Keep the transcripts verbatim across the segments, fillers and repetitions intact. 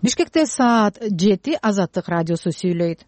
Бишкекте саат жети Азаттык радиосу сүйлөйт.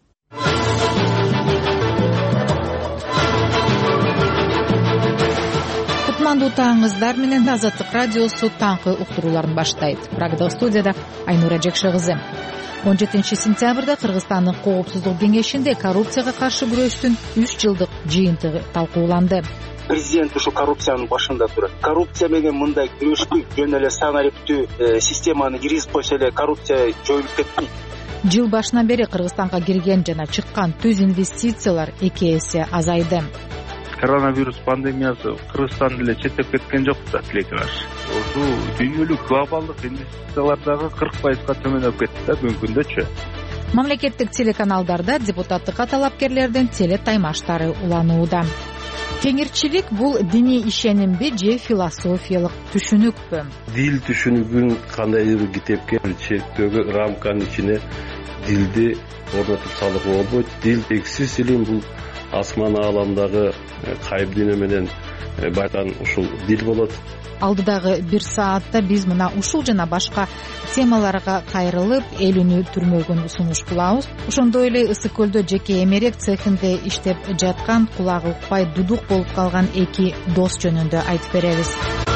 Кутмандуу таңыңыздар менен Азаттык радиосу таңкы уктурууларын баштайт. Прагдагы студияда Айнура Жекше кызы. он жетинчи сентябрда Кыргызстандын Коопсуздук кеңешинде коррупцияга каршы күрөштүн үч жылдык жыйынтыгы талкууланды. Президент ушул коррупциянын башында турат. Коррупция менен мындай күрөштү жөн эле санариптүү системаны киргизип койсо эле коррупция жоюлуп кетпейт. Жыл башынан бери Кыргызстанга кирген жана чыккан түз инвестициялар эки эсе азайды. Коронавирус пандемиясы Кыргызстан эле четтеп кеткен жок да тилекке каршы. Ошо дүйнөлүк глобалдык инвестициялар дагы кырк пайызга төмөндөп кетти да бүгүнкүндөчү. Мамлекеттик телеканалдарда депутаттыкка талапкерлердин теле таймаштары уланууда. Кеңирчилик бул диний ишенимби же философиялык түшүнүкпү? Дил түшүнүгүн кандайдыр бир китепке чектөөгө рамканын ичине дилди орнотуп салууга болбойт. Дил эксиз илим, бул асман ааламдагы кайып дүйнө менен байтан ушул дил болот. Алдыдагы бир саатта биз мына ушул жана башка темаларга кайрылып, эл үнү түрмөгүн сунуш кылабыз. Ошондой эле Ысык көлдө жеке эмерек цехинде иштеп жаткан, кулагы укпай дудук болуп калган эки дос жөнүндө айтып беребиз.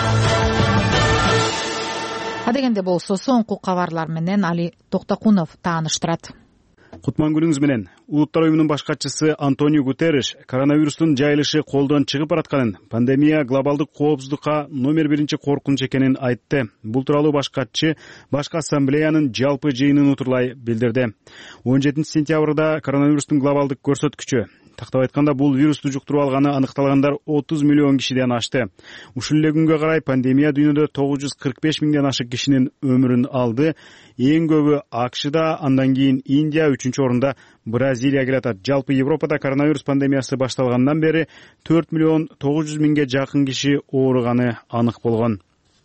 Адегенде болсо соңку кабарлар менен Али Токтокунов тааныштырат. Кутман күнүңүз менен. Улуттар уюмунун баш катчысы Антонио Гутерриш коронавирустун жайылышы колдон чыгып баратканын, пандемия глобалдык коопсуздукка номер биринчи коркунуч экенин айтты. Бул тууралуу баш катчы башкы ассамблеянын жалпы жыйынын утурлай билдирди. он жетинчи сентябрда коронавирустун глобалдык көрсөткүчү, тактап айтканда бул вирусту жуктуруп алганы аныкталгандар отуз миллион кишиден ашты. Ушул эле күнгө карай пандемия дүйнөдө тогуз жүз кырк беш миңден ашык кишинин өмүрүн алды. Эң көбү АКШда, андан кийин Индия, үчүнчү орунда Бразилия келатат. Жалпы Европада коронавирус пандемиясы башталгандан бери төрт миллион тогуз жүз миңге жакын киши ооруганы анык болгон.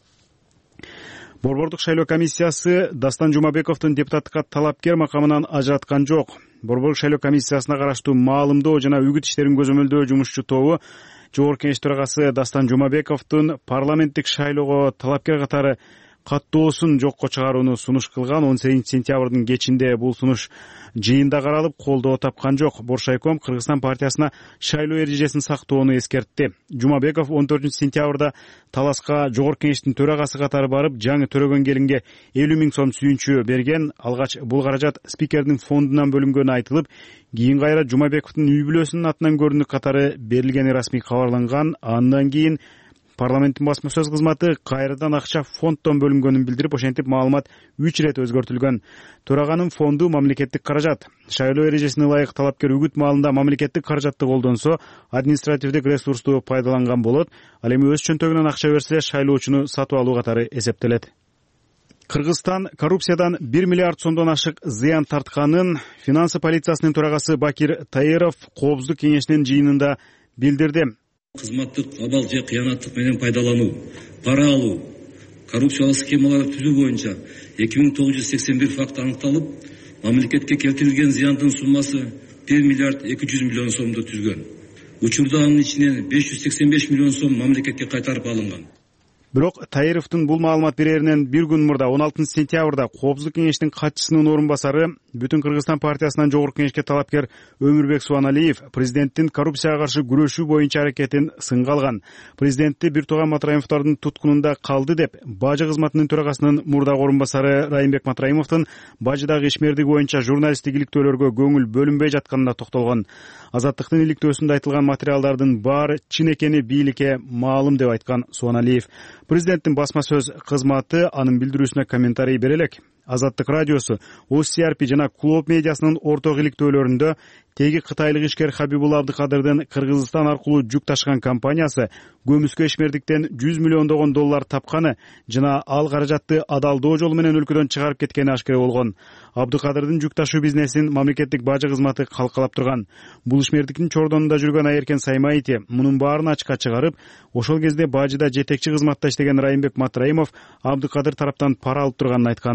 Борбордук шайлоо комиссиясы Дастан Жумабековдун депутаттыкка талапкер макамынан ажыраткан жок. Борбордук шайлоо комиссиясына караштуу маалымдоо жана үгүт иштерин көзөмөлдөө жумушчу тобу Жогорку Кеңеш төрагасы Дастан Жумабековдун парламенттик шайлоого талапкер катары каттоосун жокко чыгарууну сунуш кылган. он сегизинчи сентябрдын кечинде бул сунуш жыйында каралып, колдоо тапкан жок. Боршайком Кыргызстан партиясына шайлоо эрежесин сактоону эскертти. Жумабеков он төртүнчү сентябрда таласка Жогорку Кеңештин төрагасы катары барып, жаңы төрөгөн келинге элүү миң сом сүйүнчү берген. Алгач бул каражат спикердин фондунан бөлүнгөнү айтылып, кийин кайра Жумабековдун үй бүлөсүнүн атынан көрүнүк катары берилгени расмий кабарланган. Андан кийин парламенттин басма сөз кызматы кайрадан акча фонддон бөлүнгөнүн билдирип, ошентип маалымат үч ирет өзгөртүлгөн. Төраганын фонду мамлекеттик каражат. Шайлоо эрежесине ылайык талапкер үгүт маалында мамлекеттик каражатты колдонсо, административдик ресурсту пайдаланган болот. Ал эми өз чөнтөгүнөн акча берсе, шайлоочуну сатып алуу катары эсептелет. Кыргызстан коррупциядан бир миллиард сомдон ашык зыян тартканын финансы полициясынын төрагасы Бакир Таиров Коопсуздук кеңешинин жыйынында билдирди. Кызматтык абал же кыянаттык менен пайдалануу, пара алуу, коррупциялык схемаларды түзүү боюнча эки миң тогуз жүз сексен бир факт аныкталып, мамлекетке келтирилген зыяндын суммасы бир миллиард эки жүз миллион сомду түзгөн. Учурда анын ичинен беш жүз сексен беш миллион сом мамлекетке кайтарып алынган. Бирок Таировдун бул маалымат береринен бир күн мурда он алтынчы сентябрда Коопсуздук кеңештин катчысынын орун басары, Бүтүн Кыргызстан партиясынан Жогорку Кеңешке талапкер Өмүрбек Субаналиев президенттин коррупцияга каршы күрөшүү боюнча аракетин сынга алган. Президентти Бир Тууган Матраимовдордун туткунунда калды деп, бажы кызматынын төрагасынын мурдагы орун басары Райымбек Матраимовдун бажыдагы ишмердиги боюнча журналисттик иликтөөлөргө көңүл бөлүнбөй жатканына токтолгон. Азаттыктын иликтөөсүндө айтылган материалдардын баары чын экени бийликке маалым деп айткан Субаналиев. Президенттин басма сөз кызматы анын билдирүүсүнө комментарий бере элек. Азаттык радиосу, О С Р П жана Клуб медиасынын орток иликтөөлөрүндө теги кытайлык ишкер Хабибулла Абдыкадырдын Кыргызстан аркылуу жүк ташыган компаниясы көмүскө ишмердиктен жүз миллиондогон доллар тапканы жана ал каражатты адалдоо жолу менен өлкөдөн чыгарып кеткени ашкера болгон. Абдыкадырдын жүк ташуу бизнесин мамлекеттик бажы кызматы калкалап турган. Бул ишмердиктин чордонунда жүргөн Айеркен Саймаити мунун баарын ачыкка чыгарып, ошол кезде бажыда жетекчи кызматта иштеген Райымбек Матраимов Абдыкадыр тараптан пара алып турганын айткан. Ал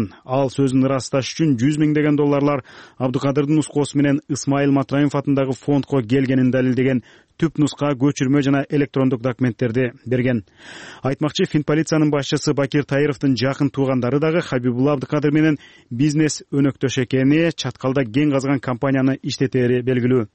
ал сөзүн ырасташ үчүн жүз миңдеген долларлар Абдыкадырдын нускоосу менен Исмайыл Матраимов атындагы фондко келгенин далилдеген түп нуска, көчүрмө жана электрондук документтерди берген. Айтмакчы, Финполициянын башчысы Бакир Таировдун жакын туугандары дагы Хабибулла Абдыкадыр менен бизнес өнөктөш экени, чаткалда кен казган компанияны иштетери белгилүү.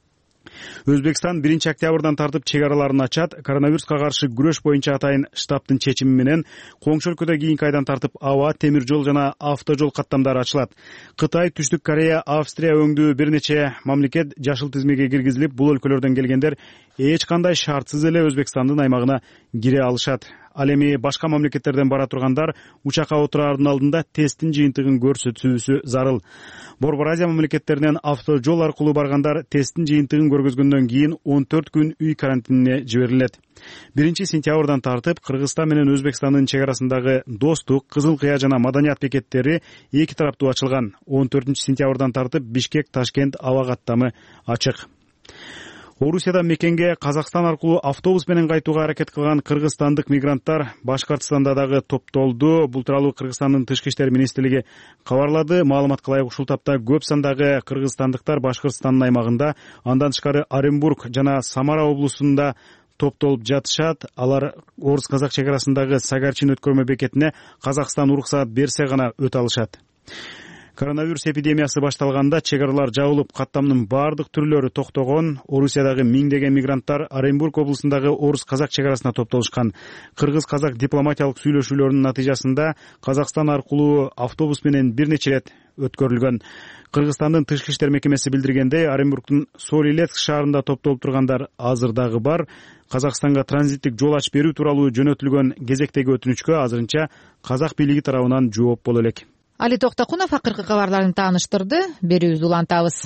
Өзбекстан биринчи октябрдан тартып чек араларын ачат. Коронавируска каршы күрөш боюнча атайын штабтын чечими менен коңшу өлкөдө кийинки айдан тартып аба, темир жол жана автожол каттамдары ачылат. Кытай, Түштүк Корея, Австрия өңдүү бир нече мамлекет жашыл тизмеге киргизилип, бул өлкөлөрдөн келгендер эч кандай шартсыз эле Өзбекстандын аймагына кире алышат. Ал эми башка мамлекеттерден бара тургандар учакка отураардын алдында тесттин жыйынтыгын көрсөтүүсү зарыл. Борбор Азия мамлекеттеринен автожол аркылуу баргандар тесттин жыйынтыгын көргөзгөндөн кийин он төрт күн үй карантинине жиберилет. биринчи сентябрдан тартып Кыргызстан менен Өзбекстандын чек арасындагы Достук, Кызыл Кыя жана Маданият бекеттери эки тараптуу ачылган. он төртүнчү сентябрдан тартып Бишкек, Ташкент аба каттамы ачык. Орусияда мекенге Казакстан аркылуу автобус менен кайтууга аракет кылган кыргызстандык мигранттар Башкортостанда дагы топтолду. Бул тууралуу Кыргызстандын Тышкы иштер министрлиги кабарлады. Маалыматка ылайык ушул тапта көп сандагы кыргызстандыктар Башкортостандын аймагында, андан тышкары Оренбург жана Самара облусунда топтолуп жатышат. Алар Орус-Казак чек арасындагы Сагарчин өткөрмө бекетине Казакстан уруксаат берсе гана өтө алышат. Коронавирус эпидемиясы башталганда чек аралар жабылып, каттамдын бардык түрлөрү токтогон. Орусиядагы миңдеген мигранттар Оренбург облусундагы Орус-Казак чек арасына топтолушкан. Кыргыз-казак дипломатиялык сүйлөшүүлөрүнүн натыйжасында Казакстан аркылуу автобус менен бир нече рет өткөрүлгөн. Кыргызстандын Тышкы иштер мекемеси билдиргендей, Оренбургдун Солилецк шаарында топтолуп тургандар азыр дагы бар. Казакстанга транзиттик жол ачып берүү тууралуу жөнөтүлгөн кезектеги өтүнүчкө азырынча казак бийлиги тарабынан жооп боло элек. Али Токтокунов акыркы кабарларын тааныштырды. Берүүбүздү улантабыз.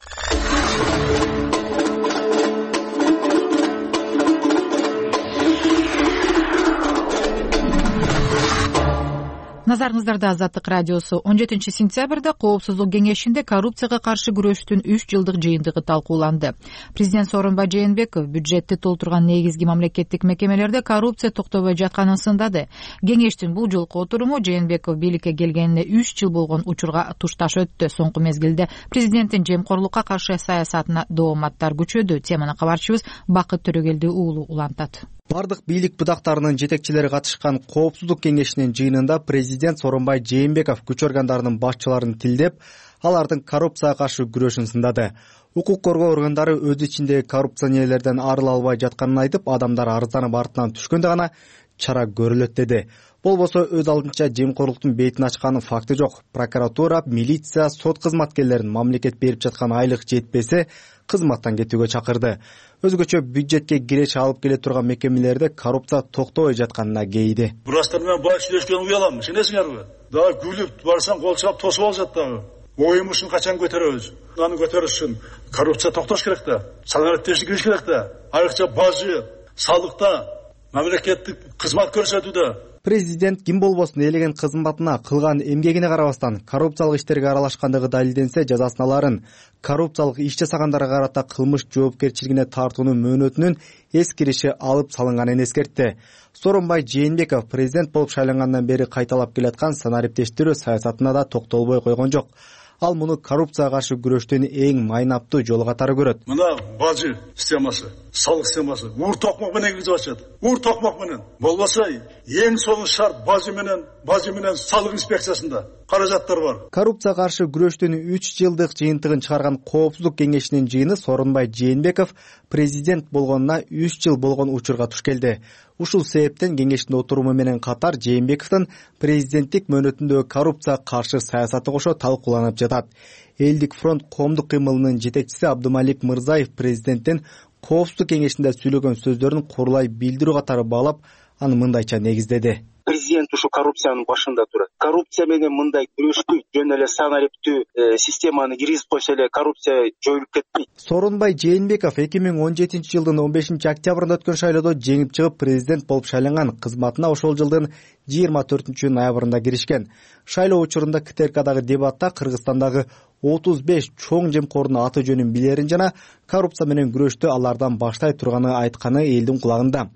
Назарыңыздарда Азаттык радиосу. он жетинчи сентябрда Коопсуздук кеңешинде коррупцияга каршы күрөштүн үч жылдык жыйынтыгы талкууланды. Президент Сооронбай Жээнбеков бюджетти толтурган негизги мамлекеттик мекемелерде коррупция токтобой жатканын сындады. Кеңештин бул жолку отуруму Жээнбеков бийликке келгенине үч жыл болгон учурга тушташ өттү. Соңку мезгилде президенттин жемкорлукка каршы саясатына дооматтар күчөдү. Теманы кабарчыбыз Бакыт Төрөгелди уулу улантат. Бардык бийлик будактарынын жетекчилери катышкан Коопсуздук кеңешинин жыйынында президент Сооронбай Жээнбеков күч органдарынын башчыларын тилдеп, алардын коррупцияга каршы күрөшүн сындады. Укук коргоо органдары өз ичиндеги коррупционерлерден арыла албай жатканын айтып, адамдар арызданып артынан түшкөндө гана чара көрүлөт деди. Болбосо өз алдынча жемкорлуктун бетин ачканын факты жок. Прокуратура, милиция, сот кызматкерлерин мамлекет берип жаткан айлык жетпесе, кызматтан кетүүгө чакырды. Өзгөчө бюджетке киреше алып келе турган мекемелерде коррупция токтобой жатканына кейиди. Бурастар менен бай сүйлөшкөнү уялам, сенесиңерби? Дагы күлүп барсаң кол чап тосуп алышат дагы. Оюмушун качан көтөрөбүз? Аны көтөрүш үчүн коррупция токтош керек да. Санариптешик кириш керек да. Айрыкча бажы, салыкта, мамлекеттик кызмат көрсөтүүдө. Президент ким болбосун элеген кызматына, кылган эмгегине карабастан коррупциялык иштерге аралашкандыгы далилденсе, жазасын аларын. Коррупциялык иш жасагандарга карата кылмыш жоопкерчилигине тартуунун мөөнөтүнүн эскириши алып салынганын эскертти. Сооронбай Жээнбеков президент болуп шайлангандан бери кайталап келаткан санариптештирүү саясатына да токтолбой койгон жок. Ал муну коррупцияга каршы күрөштүн эң майнаптуу жолу катары көрөт. Мына бажы системасы, салык системасы ур токмок менен киргизип атышат. Ур токмок менен. Болбосо эң сонун шарт бажы менен, бажы менен салык инспекциясында каражаттар бар. Коррупцияга каршы күрөштүн үч жылдык жыйынтыгын чыгарган Коопсуздук кеңешинин жыйыны Сооронбай Жээнбеков президент болгонуна үч жыл болгон учурга туш келди. Ушул себептен кеңештин отуруму менен катар Жээнбековдун президенттик мөөнөтүндөгү коррупцияга каршы саясаты кошо талкууланып жатат. Элдик фронт коомдук кыймылынын жетекчиси Абдумалик Мырзаев президенттин Коопсуздук кеңешинде сүйлөгөн сөздөрүн курулай билдирүү катары баалап, аны мындайча негиздеди. Президент ушу коррупциянын башында турат. Коррупция менен мындай күрөштү жөн эле санариптүү системаны киргизип койсо эле коррупция жоюлуп кетпейт. Сооронбай Жээнбеков эки миң он жетинчи жылдын он бешинчи октябрында өткөн шайлоодо жеңип чыгып президент болуп шайланган. Кызматына ошол жылдын жыйырма төртүнчү ноябрында киришкен. Шайлоо учурунда КТРКдагы дебатта Кыргызстандагы отуз беш чоң жемкордун аты жөнүн билерин жана коррупция менен күрөштү алардан баштай турганы айтканы элдин кулагында.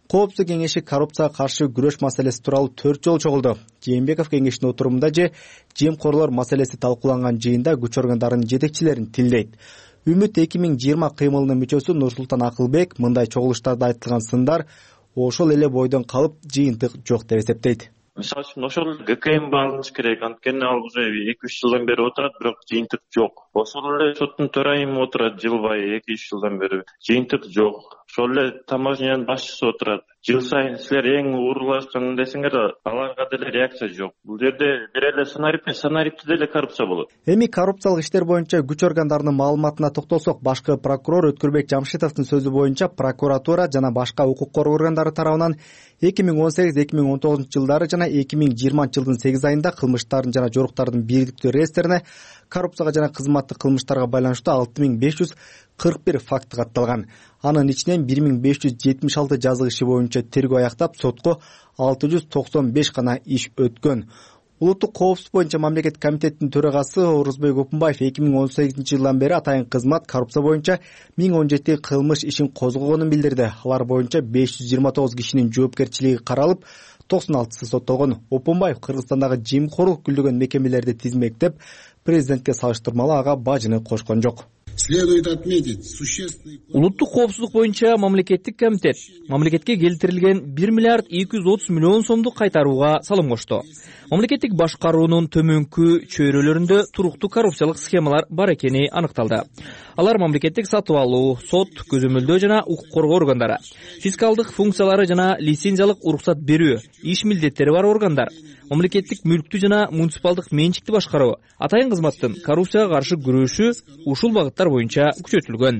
Коопсуздук кеңеши коррупцияга каршы күрөш маселеси тууралуу төрт жолу чогулду. Жээнбеков кеңештин отурумунда же жемкорлор маселеси талкууланган жыйында күч органдарынын жетекчилерин тилдейт. Үмүт эки миң жыйырма кыймылынын мүчөсү Нурсултан Акылбек мындай чогулуштарда айтылган сындар ошол эле бойдон калып жыйынтык жок деп эсептейт. Мисалы үчүн ошол ГКМ алыныш керек. Анткени ал уже эки үч жылдан бери отурат, бирок жыйынтык жок. Ошол эле соттун төрайымы отурат жылбай эки үч жылдан бери. Жыйынтык жок. Ошол эле таможнянын башчысы отурат. Жыл сайын силер эң уурулашкан десеңер, аларга деле реакция жок. Бул жерде бир эле сценарийде сценарийде деле коррупция болот. Эми коррупциялык иштер боюнча күч органдарынын маалыматына токтолсок, башкы прокурор Өткүрбек Жамшитовдун сөзү боюнча прокуратура жана башка укук коргоо органдары тарабынан эки миң он сегиз эки миң он тогузунчу жылдары жана эки миң жыйырманчы жылдын сегиз айында кылмыштардын жана жоруктардын бирдиктүү реестрине коррупцияга жана кызматтык кылмыштарга байланыштуу алты миң беш жүз кырк бир факты катталган. Анын ичинен бир миң беш жүз жетимиш алты жазык иши боюнча тергөө аяктап, сотко алты жүз токсон беш гана иш өткөн. Улуттук коопсуздук боюнча мамлекеттик комитеттин төрагасы Орузбек Опунбаев эки миң он сегизинчи жылдан бери атайын кызмат коррупция боюнча миң он жети кылмыш ишин козгогонун билдирди. Алар боюнча беш жүз жыйырма тогуз кишинин жоопкерчилиги каралып, токсон алтысы соттолгон. Опунбаев Кыргызстандагы жемкорлук күлдөгөн мекемелерди тизмектеп, президентке салыштырмалуу ага бажыны кошкон жок. Следует отметить существенный... Улуттук коопсуздук боюнча мамлекеттик комитет мамлекетке келтирилген бир миллиард эки жүз отуз миллион сомду кайтарууга салым кошту. Мамлекеттик башкаруунун төмөнкү чөйрөлөрүндө туруктуу коррупциялык схемалар бар экени аныкталды. Алар мамлекеттик сатып алуу, сот, көзөмөлдөө жана укук коргоо органдары, фискалдык функциялары жана лицензиялык уруксат берүү, иш милдеттери бар органдар, мамлекеттик мүлктү жана муниципалдык менчикти башкаруу, атайын кызматтын коррупцияга каршы күрөшү ушул багыттар боюнча күчөтүлгөн.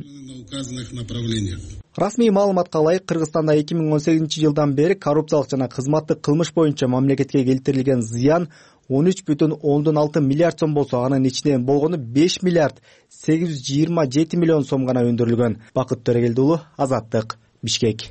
Расмий маалыматка ылайык, Кыргызстанда эки миң он сегизинчи жылдан бери коррупциялык жана кызматтык кылмыш боюнча мамлекетке келтирилген зыян он үч бүтүн ондон алты миллиард сом болсо, анын ичинен болгону беш миллиард сегиз жүз жыйырма жети миллион сом гана өндүрүлгөн. Бакыт Төрөгелди уулу, Азаттык, Бишкек.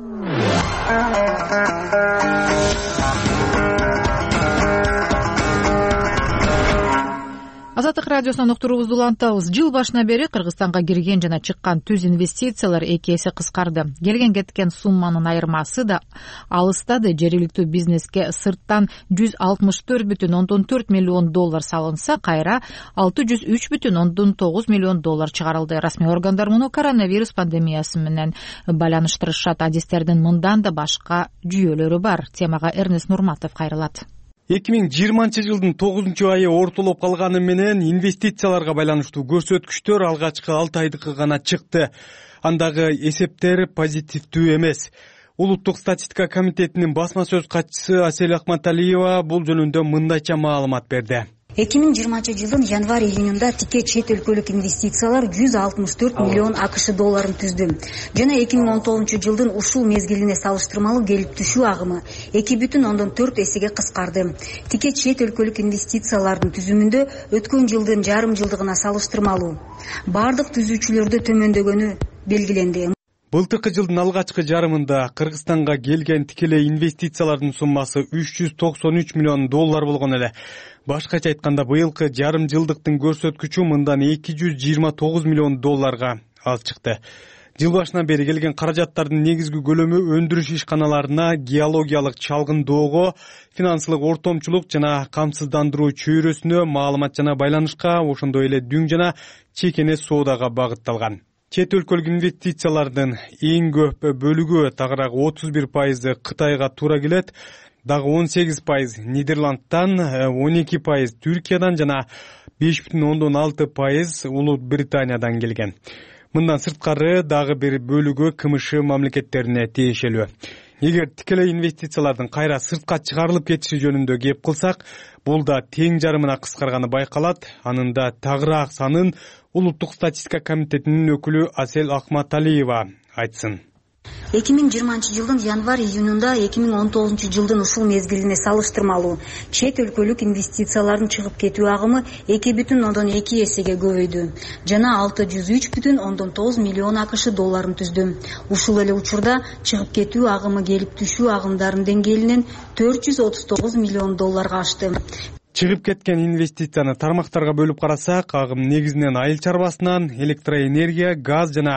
Азаттык радиосунан уктуруубузду улантабыз. Жыл башынан бери Кыргызстанга кирген жана чыккан түз инвестициялар эки эсе кыскарды. Келген кеткен сумманын айырмасы да алыстады. Жергиликтүү бизнеске сырттан жүз алтымыш төрт бүтүн ондон төрт миллион доллар салынса, кайра алты жүз үч бүтүн ондон тогуз миллион доллар чыгарылды. Расмий органдар муну коронавирус пандемиясы менен байланыштырышат. Адистердин мындан да башка жүйөлөрү бар. Темага Эрнест Нурматов кайрылат. эки миң жыйырманчы жылдын тогузунчу айы ортолоп калганы менен инвестицияларга байланыштуу көрсөткүчтөр алгачкы алты айдыкы гана чыкты. Андагы эсептер позитивдүү эмес. Улуттук статистика комитетинин басма сөз катчысы Асель Акматалиева бул жөнүндө мындайча маалымат берди. эки миң жыйырманчы жылдын январь-июнунда тике чет өлкөлүк инвестициялар жүз алтымыш төрт миллион акш долларын түздү. Жана эки миң он тогузунчу жылдын ушул мезгилине салыштырмалуу келип түшүү агымы эки бүтүн ондон төрт эсеге кыскарды. Тике чет өлкөлүк инвестициялардын түзүмүндө өткөн жылдын жарым жылдыгына салыштырмалуу бардык түзүүчүлөрдө төмөндөгөнү белгиленди. Былтыркы жылдын алгачкы жарымында Кыргызстанга келген тикелей инвестициялардын суммасы үч жүз токсон үч миллион доллар болгон эле. Башкача айтканда, быйылкы жарым жылдыктын көрсөткүчү мындан эки жүз жыйырма тогуз миллион долларга аз чыкты. Жыл башынан бери келген каражаттардын негизги көлөмү өндүрүш ишканаларына, геологиялык чалгындоого, финансылык ортомчулук жана камсыздандыруу чөйрөсүнө, маалымат жана байланышка, ошондой эле дүң жана чекене соодага багытталган. Чет өлкөлүк инвестициялардын эң көп бөлүгү, тагыраак отуз бир пайызы Кытайга туура келет. Дагы он сегиз пайыз Нидерландтан, он эки пайыз Түркиядан жана беш бүтүн ондон алты пайыз Улуу Британиядан келген. Мындан сырткары дагы бир бөлүгү КМШ мамлекеттерине тиешелүү. Эгер тикелей инвестициялардын кайра сыртка чыгарылып кетиши жөнүндө кеп кылсак, бул да тең жарымына кыскарганы байкалат. Анында тагыраак санын Улуттук статистика комитетинин өкүлү Асель Акматалиева айтсын. эки миң жыйырманчы жылдын январь-июнунда эки миң он тогузунчу жылдын ушул мезгилине салыштырмалуу чет өлкөлүк инвестициялардын чыгып кетүү агымы эки бүтүн ондон эки эсеге көбөйдү жана алты жүз үч бүтүн ондон тогуз миллион акш долларын түздү. Ушул эле учурда чыгып кетүү агымы келип түшүү агымдарынын деңгээлинен төрт жүз отуз тогуз миллион долларга ашты. Чыгып кеткен инвестицияны тармактарга бөлүп карасак, агым негизинен айыл чарбасынан электроэнергия, газ жана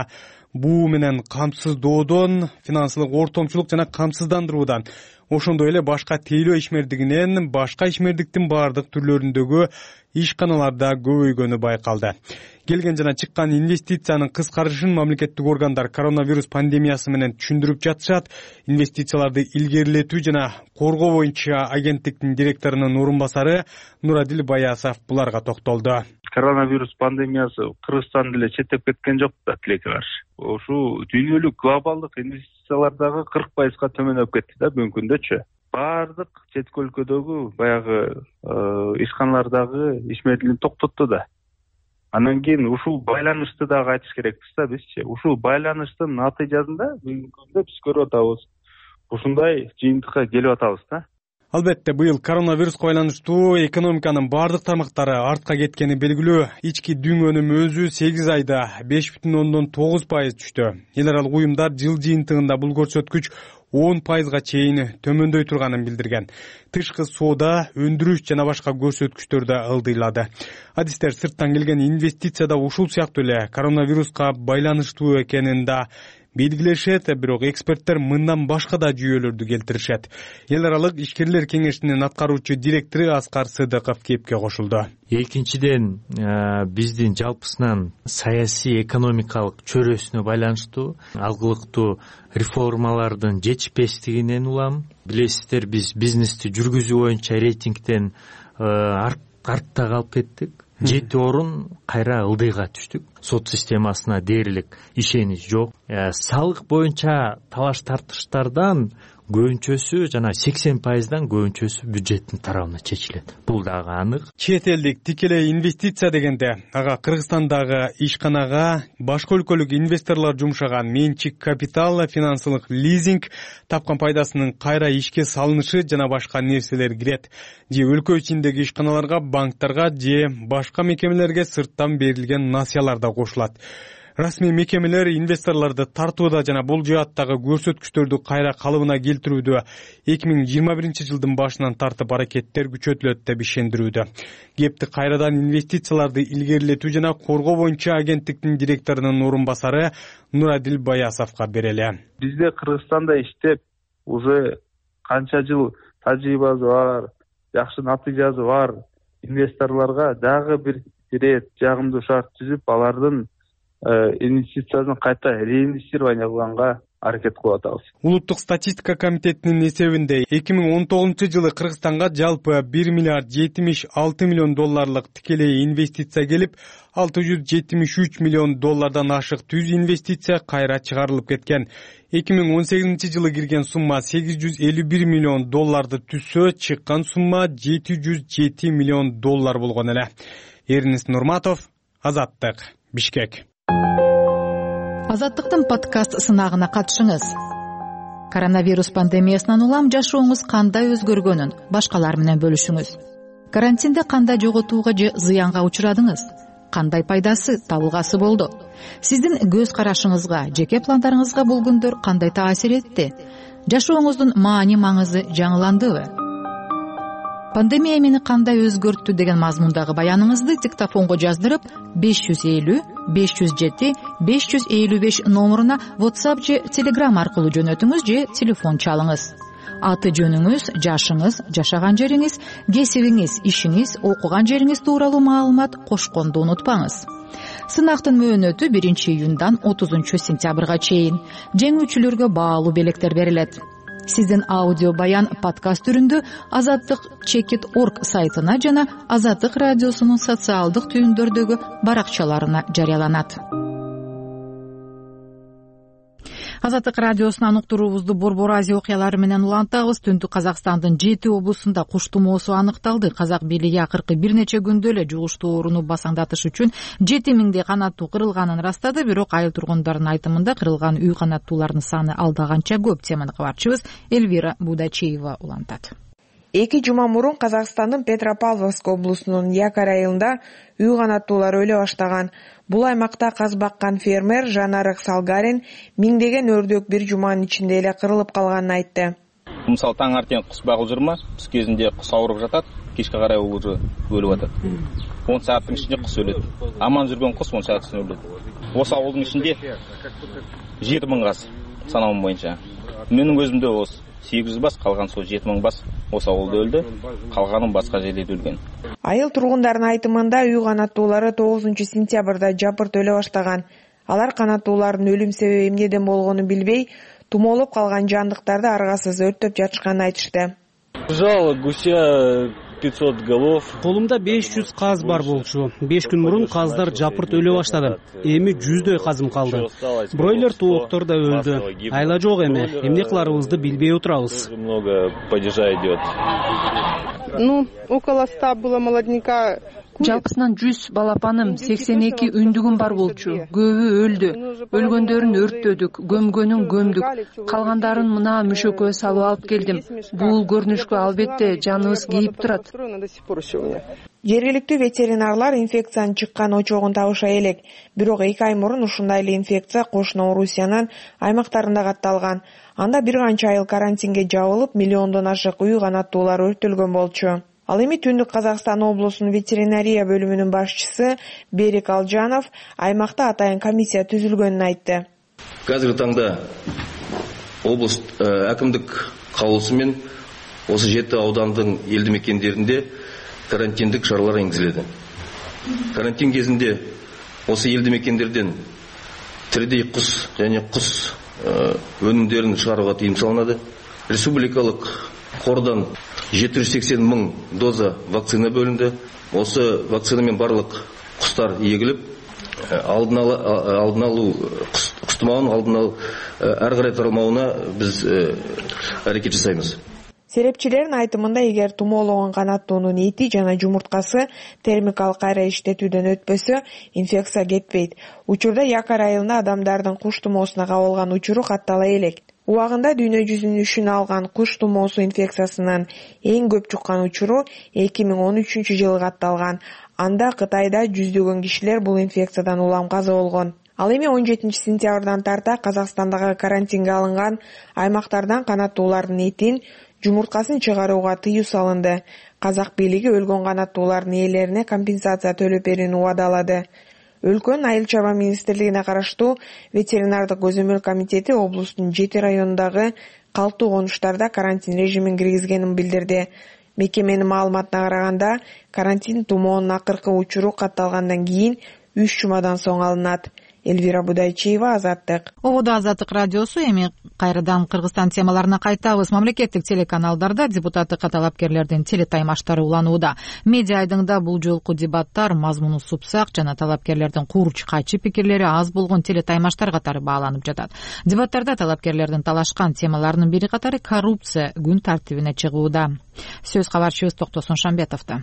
буу менен камсыздоодон, финансылык ортомчулук жана камсыздандыруудан, ошондой эле башка тейлөө ишмердигинен башка ишмердиктин баардык түрлөрүндөгү ишканаларда көбөйгөнү байкалды. Келген жана чыккан инвестициянын кыскарышын мамлекеттик органдар коронавирус пандемиясы менен түшүндүрүп жатышат. Инвестицияларды илгерилетүү жана коргоо боюнча агенттиктин директорунун орун басары Нурадил Баясов буларга токтолду. Коронавирус пандемиясы Кыргызстан деле четтеп кеткен жок да тилекке каршы. Ошо дүйнөлүк глобалдык инвестициялардагы кырк пайызга төмөндөп кетти да бүгүнкү күндөчү. Баардык четки өлкөдөгү баягы ишканалардагы ишмердигин токтотту да. Анан кийин ушул байланышты дагы айтыш керекпиз да бизчи. Ушул байланыштын натыйжасында бүгүнкү күндө биз көрүп атабыз. Ушундай жыйынтыкка келип атабыз да. Албетте, быйыл коронавируска байланыштуу экономиканын баардык тармактары артка кеткени белгилүү. Ички дүң өнүмү өзү сегиз айда беш бүтүн ондон тогуз пайыз түштү. Эл аралык уюмдар жыл жыйынтыгында бул көрсөткүч он пайызга чейин төмөндөй турганын билдирген. Тышкы соода, өндүрүш жана башка көрсөткүчтөр да ылдыйлады. Адистер сырттан келген инвестиция да ушул сыяктуу эле коронавируска байланыштуу экенин да белгилешет, бирок эксперттер мындан башка да жүйөлөрдү келтиришет. Эл аралык ишкерлер кеңешинин аткаруучу директору Аскар Сыдыков кепке кошулду. Экинчиден, биздин жалпысынан саясий экономикалык чөйрөсүнө байланыштуу алгылыктуу реформалардын жетишпестигинен улам. Билесиздер, биз бизнести жүргүзүү боюнча рейтингден артта калып кеттик. Жети орун кайра ылдыйга түштүк. Сот системасына дээрлик ишенич жок. Салык боюнча талаш тартыштардан көбүнчөсү жана сексен пайыздан көбүнчөсү бюджеттин тарабына чечилет. Бул дагы анык. Чет элдик тикелей инвестиция дегенде ага Кыргызстандагы ишканага башка өлкөлүк инвесторлор жумшаган менчик капитал, финансылык лизинг, тапкан пайдасынын кайра ишке салынышы жана башка нерселер кирет. Же өлкө ичиндеги ишканаларга, банктарга же башка мекемелерге сырттан берилген насыялар да кошулат. Расмий мекемелер инвесторлорду тартууда жана бул жааттагы көрсөткүчтөрдү кайра калыбына келтирүүдө эки миң жыйырма биринчи жылдын башынан тартып аракеттер күчөтүлөт деп ишендирүүдө. Кепти кайрадан инвестицияларды илгерилетүү жана коргоо боюнча агенттиктин директорунун орун басары Нурадил Баясовго берели. Бизде Кыргызстанда иштеп уже канча жыл тажрыйбасы бар, жакшы натыйжасы бар инвесторлорго дагы бир ирет жагымдуу шарт түзүп, алардын инвестициясын кайта реинвестирование кылганга аракет кылып атабыз. Улуттук статистика комитетинин эсебинде эки миң он тогузунчу жылы Кыргызстанга жалпы бир миллиард жетимиш алты миллион долларлык тикелей инвестиция келип, алты жүз жетимиш үч миллион доллардан ашык түз инвестиция кайра чыгарылып кеткен. эки миң он сегизинчи жылы кирген сумма сегиз жүз элүү бир миллион долларды түзсө, чыккан сумма жети жүз жети миллион доллар болгон эле. Эрнис Нурматов, Азаттык, Бишкек. Азаттыктын подкаст сынагына катышыңыз. Коронавирус пандемиясынан улам жашооңуз кандай өзгөргөнүн башкалар менен бөлүшүңүз. Карантинде кандай жоготууга же зыянга учурадыңыз? Кандай пайдасы, табылгасы болду? Сиздин көз карашыңызга, жеке пландарыңызга бул күндөр кандай таасир этти? Жашооңуздун маани маңызы жаңыландыбы? Пандемия мени кандай өзгөрттү деген мазмундагы баяныңызды диктофонго жаздырып беш жүз элүү беш жүз жети беш жүз элүү беш номуруна WhatsApp же Telegram аркылуу жөнөтүңүз же телефон чалыңыз. Аты жөнүңүз, жашыңыз, жашаган жериңиз, кесибиңиз, ишиңиз, окуган жериңиз тууралуу маалымат кошконду унутпаңыз. Сынактын мөөнөтү биринчи июндан отузунчу сентябрга чейин. Жеңүүчүлөргө баалуу белектер берилет. Сиздин аудио баян подкаст түрүндө Азаттык чекит точка орг сайтына жана Азаттык радиосунун социалдык түйүндөрдөгү баракчаларына жарыяланат. Азаттык радиосунан уктуруубузду Борбор Азия окуялары менен улантабыз. Түндүк Казакстандын жети облусунда куш тумоосу аныкталды. Казак бийлиги акыркы бир нече күндө эле жугуштуу ооруну басаңдатыш үчүн жети миңдей канаттуу кырылганын ырастады. Бирок айыл тургундарынын айтымында кырылган үй канаттуулардын саны алда канча көп. Теманы кабарчыбыз Эльвира Будачеева улантат. Эки жума мурун Казакстандын Петропавловск облусунун Якар айылында үй канаттуулар өлө баштаган. Бул аймакта каз баккан фермер Жанарык Салгарин миңдеген өрдөк бир жуманын ичинде эле кырылып калганын айтты. Мисалы таң артең кус багып жүрмө, түз кезинде кус ауырып жатат. кешке қарай уже өліп жатады. он сағаттың ішінде құс өледі. Аман жүрген құс он сағат ішінде өледі. Осы ауылдың ішінде жеті мың қаз санауым бойынша. Менің өзімде осы сегіз жүз бас, қалған сол жеті мың бас осы ауылда өлді, қалғанын басқа жерде өлген. Айыл тұрғындардың айтымында үй қанаттуулары тогузунчу сентябрда жапырт өле баштаган. Алар канаттуулардын өлүм себеби эмнеден болгонун билбей, тумоолоп калган жандыктарды аргасыз өрттөп жатышканын айтышты. Жало гуся пятьсот голов. Колумда беш жүз каз бар болчу. беш күн мурун каздар жапырт өлө баштады. Эми жүздөй казым калды. Бройлер тооктор да өлдү. Айла жок эми. Эмне кыларыбызды билбей отурабыз. Много падежа идет. Ну, около ста было молодняка. Жалпысынан жүз балапаным, сексен эки үндүгүм бар болчу. Көбү өлдү. Өлгөндөрүн өрттөдүк, көмгөнүн көмдүк. Калгандарын мына мүшөккө салып алып келдим. Бул көрүнүшкө албетте жаныбыз кейип турат. Жергиликтүү ветеринарлар инфекциянын чыккан очогун табыша элек. Бирок эки ай мурун ушундай эле инфекция кошуна Орусиянын аймактарында катталган. Анда бир канча айыл карантинге жабылып, миллиондон ашык үй канаттуулар өрттөлгөн болчу. Ал эми Түндүк Казакстан облусунун ветеринария бөлүмүнүн башчысы Берик Алжанов аймакта атайын комиссия түзүлгөнүн айтты. Қазіргі таңда облыс әкімдік каулусумен осы жеті аудандын елді мекендерінде карантиндік шаралар енгізіледі. Карантин кезінде осы елді мекендерден тірідей құс және құс өнімдерін шығаруға тыйым салынады. Республикалық қордан жеті жүз сексен мың доза вакцина бөлінді. Осы вакцинамен барлық құстар егіліп, алдын алу құс тұмауын алдын алу әрі қарай таралмауына біз әрекет жасаймыз. Серепчилердин айтымында эгер тумоологон канаттуунун эти жана жумурткасы термикалык кайра иштетүүдөн өтпөсө, инфекция кетпейт. Учурда Якар айылында адамдардын куш тумоосуна кабылган учуру каттала элек. Убагында дүйнө жүзүнүн үшүн алган куш тумоосу инфекциясынын эң көп чуккан учуру эки миң он үчүнчү жылы катталган. Анда Кытайда жүздөгөн кишилер бул инфекциядан улам каза болгон. Ал эми он жетинчи сентябрдан тарта Казакстандагы карантинге алынган аймактардан канаттуулардын этин, жумурткасын чыгарууга тыюу салынды. Казак бийлиги өлгөн канаттуулардын ээлерине компенсация төлөп берүүнү убадалады. Өлкөнүн айыл чарба министрлигине караштуу ветеринардык көзөмөл комитети облустун жети районундагы калктуу конуштарда карантин режимин киргизгенин билдирди. Мекеменин маалыматына караганда, карантин тумоонун акыркы учуру катталгандан кийин үч жумадан соң алынат. Эльвира Будайчиева, Азаттык. Ободо Азаттык радиосу. Эми кайрадан Кыргызстан темаларына кайтабыз. Мамлекеттик телеканалдарда депутаттык талапкерлердин телетаймаштары уланууда. Медиа айдыңда бул жолку дебаттар мазмуну супсак жана талапкерлердин курч кайчы пикирлери аз болгон телетаймаштар катары бааланып жатат. Дебаттарда талапкерлердин талашкан темаларынын бири катары коррупция күн тартибине чыгууда. Сөз кабарчыбыз Токтосун Шамбетовдо.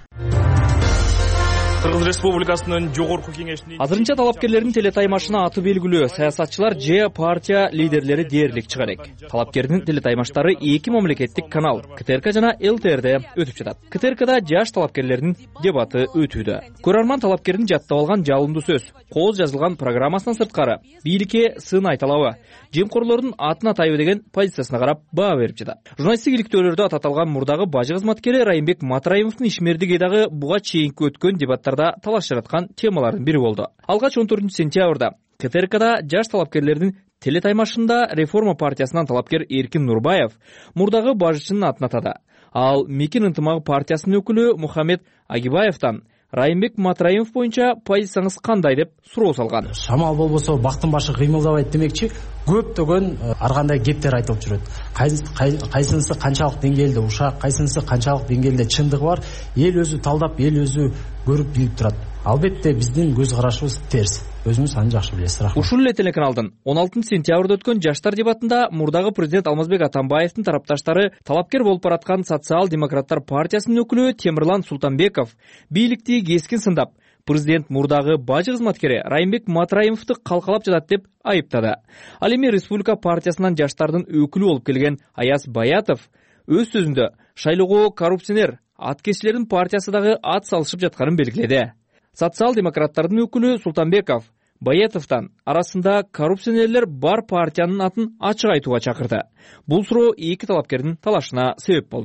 Кыргыз Республикасынын жогорку кеңешинин азырынча талапкерлердин телетаймашына аты белгилүү саясатчылар же партия лидерлери дээрлик чыга элек. Талапкердин телетаймаштары эки мамлекеттик канал КТРК жана ЛТРде өтүп жатат. КТРКда жаш талапкерлердин дебаты өтүүдө. Көрөрман талапкердин жаттап алган жалындуу сөз, кооз жазылган программасынан сырткары бийликке сын айталабы, жемкорлордун атын атайбы деген позициясына карап баа берип жатат. Журналисттик иликтөөлөрдө ататалган мурдагы бажы кызматкери Райымбек Матраимовдун ишмердиги дагы буга чейинки өткөн дебаттарда талаш жараткан темалардын бири болду. Алгач он төртүнчү сентябрда КТРКда жаш талапкерлердин телетаймашында Реформа партиясынан талапкер Эркин Нурбаев мурдагы бажычынын атын атады. Ал Мекин ынтымагы партиясынын өкүлү Мухаммед Агибаевтан Райымбек Матраимов боюнча позицияңыз кандай деп суроо салган. Шамал болбосо бактын башы кыймылдабайт демекчи, көптөгөн ар кандай кептер айтылып жүрөт. Кайсынысы канчалык деңгээлде ушак, кайсынысы канчалык деңгээлде чындыгы бар, эл өзү талдап, эл өзү көрүп билип турат. Албетте биздин көз карашыбыз терс. Өзүңүз аны жакшы билесиз. Рахмат. Ушул эле телеканалдын он алтынчы сентябрда өткөн жаштар дебатында мурдагы президент Алмазбек Атамбаевдин тарапташтары талапкер болуп бараткан социал-демократтар партиясынын өкүлү Темирлан Султанбеков бийликти кескин сындап, президент мурдагы бажы кызматкери Райымбек Матраимовду калкалап жатат деп айыптады. Ал эми Республика партиясынан жаштардын өкүлү болуп келген Аяз Баятов өз сөзүндө шайлоого коррупционер аткезчилердин партиясы дагы ат салышып жатканын белгиледи. Социал-демократтардын өкүлү Султанбеков Баятовтан арасында коррупционерлер бар партиянын атын ачык айтууга чакырды. Бул суроо эки талапкердин талашына себеп болду.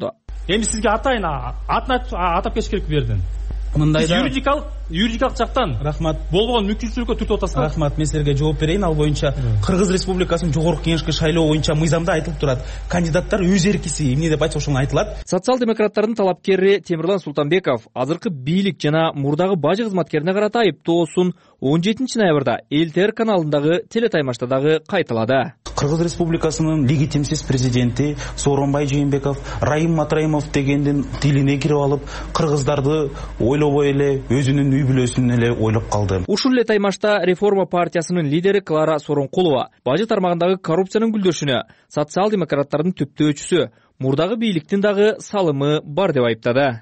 эми сизге атайын атын атап кетиш керек бул жерден. Мындайда юридикалык юридикалык жактан рахмат болбогон мүмкүнчүлүккө түртүп атасыз. Рахмат, мен силерге жооп берейин. Ал боюнча Кыргыз Республикасынын жогорку кеңешке шайлоо боюнча мыйзамда айтылып турат. Кандидаттар өз эркиси эмне деп айтса ошону айтылат. Социал-демократтардын талапкери Темирлан Султанбеков азыркы бийлик жана мурдагы бажы кызматкерине карата айыптоосун он жетинчи ноябрда Эл Тэ Эр каналындагы телетаймашта дагы кайталады. Кыргыз Республикасынын легитимсиз президенти Сооронбай Жээнбеков Райым Матраимов дегендин тилине кирип алып, кыргыздарды ойлобой эле өзүнүн үй бүлөсүн эле ойлоп калды. Ушул эле таймашта Реформа партиясынын лидери Клара Сооронкулова бажы тармагындагы коррупциянын гүлдөшүнө социал-демократтардын түптөөчүсү мурдагы бийликтин дагы салымы бар деп айыптады.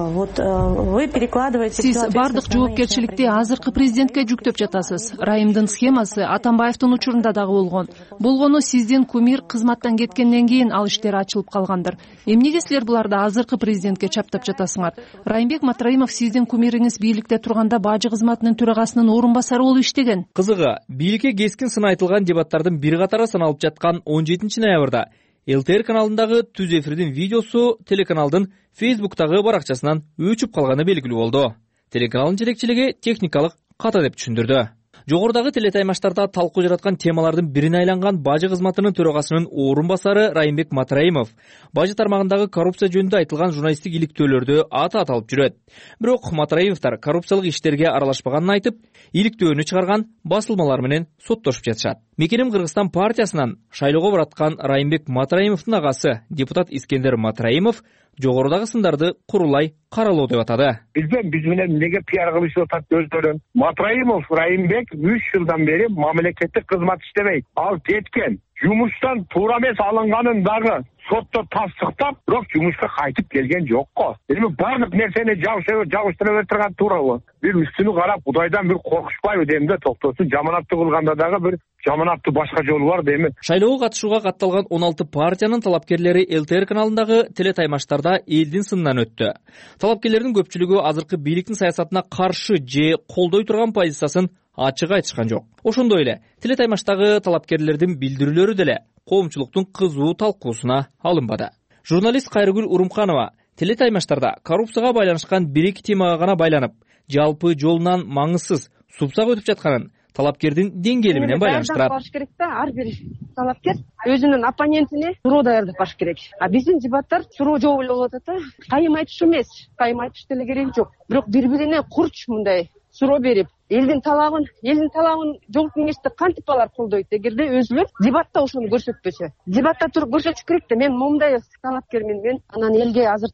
Сиз бардык жоопкерчиликти азыркы президентке жүктөп жатасыз. Райымдын схемасы Атамбаевдин учурунда дагы болгон. Болгону сиздин кумир кызматтан кеткенден кийин ал иштер ачылып калгандыр. Эмнеге силер буларды азыркы президентке чаптап жатасыңар? Райымбек Матраимов сиздин кумириңиз бийликте турганда бажы кызматынын төрагасынын орун басары болуп иштеген. Кызыгы, бийликке кескин сын айтылган дебаттардын бир катары саналып жаткан он жетинчи ноябрда Эл Тэ Эр каналындагы түз эфирдин видеосу телеканалдын Фейсбуктагы баракчасынан өчүп калганы белгилүү болду. Телеканалдын жетекчилиги техникалык ката деп түшүндүрдү. Жогорудагы телетаймаштарда талкуу жараткан темалардын бирине айланган бажы кызматынын төрагасынын орун басары Райымбек Матраимов бажы тармагындагы коррупция жөнүндө айтылган журналисттик иликтөөлөрдү аты аталып жүрөт. Бирок Матраимовдор коррупциялык иштерге аралашпаганын айтып, иликтөөнү чыгарган басылмалар менен соттошуп жатышат. Мекеним Кыргызстан партиясынан шайлоого бараткан Райымбек Матраимовдун агасы депутат Искендер Матраимов жогорудагы сындарды курулай каралоо деп атады. Бизден биз менен эмнеге пиар кылышып атат өздөрүн? Матраимов Райымбек үч жылдан бери мамлекеттик кызмат иштебейт. Ал кеткен. Жумуштан туура эмес алынганын дагы сотто тастыктап, бирок жумушка кайтып келген жок го. Эми бардык нерсени жабыштыра берип турган туурабы? Бир үстүнү карап, Кудайдан бир коркушпайбы дейм да, токтосун. Жаманаттуу кылганда дагы бир жаманаттуу башка жолу бар дейм. Шайлоого катышууга катталган он алты партиянын талапкерлери Эл Тэ Эр каналындагы телетаймаштарда элдин сынынан өттү. Талапкерлердин көпчүлүгү азыркы бийликтин саясатына каршы же колдой турган позициясын ачык айтышкан жок. Ошондой эле телетаймаштагы талапкерлердин билдирүүлөрү деле коомчулуктун кызуу талкуусуна алынбады. Журналист Кайрыгүл Урумханова телетаймаштарда коррупцияга байланышкан бир-эки темага гана байланып, жалпы жолунан маңызсыз супсак өтүп жатканын талапкердин деңгээли менен байланыштырат. Баш керек да, ар бир талапкер өзүнүн оппонентине суроо даярдап баш керек. А биздин дебаттар суроо жооп эле болуп атат да. Кайым айтыш эмес, кайым айтыш деле кереги жок. Бирок бири-бирине курч мындай суроо берип, элдин талабын, элдин талабын жогорку кеңеште кантип алар колдойт эгерде өзүлөр дебатта ошону көрсөтпөсө. Дебатта туруп көрсөтүш керек да. Мен момундай талапкермин, мен анан элге азыр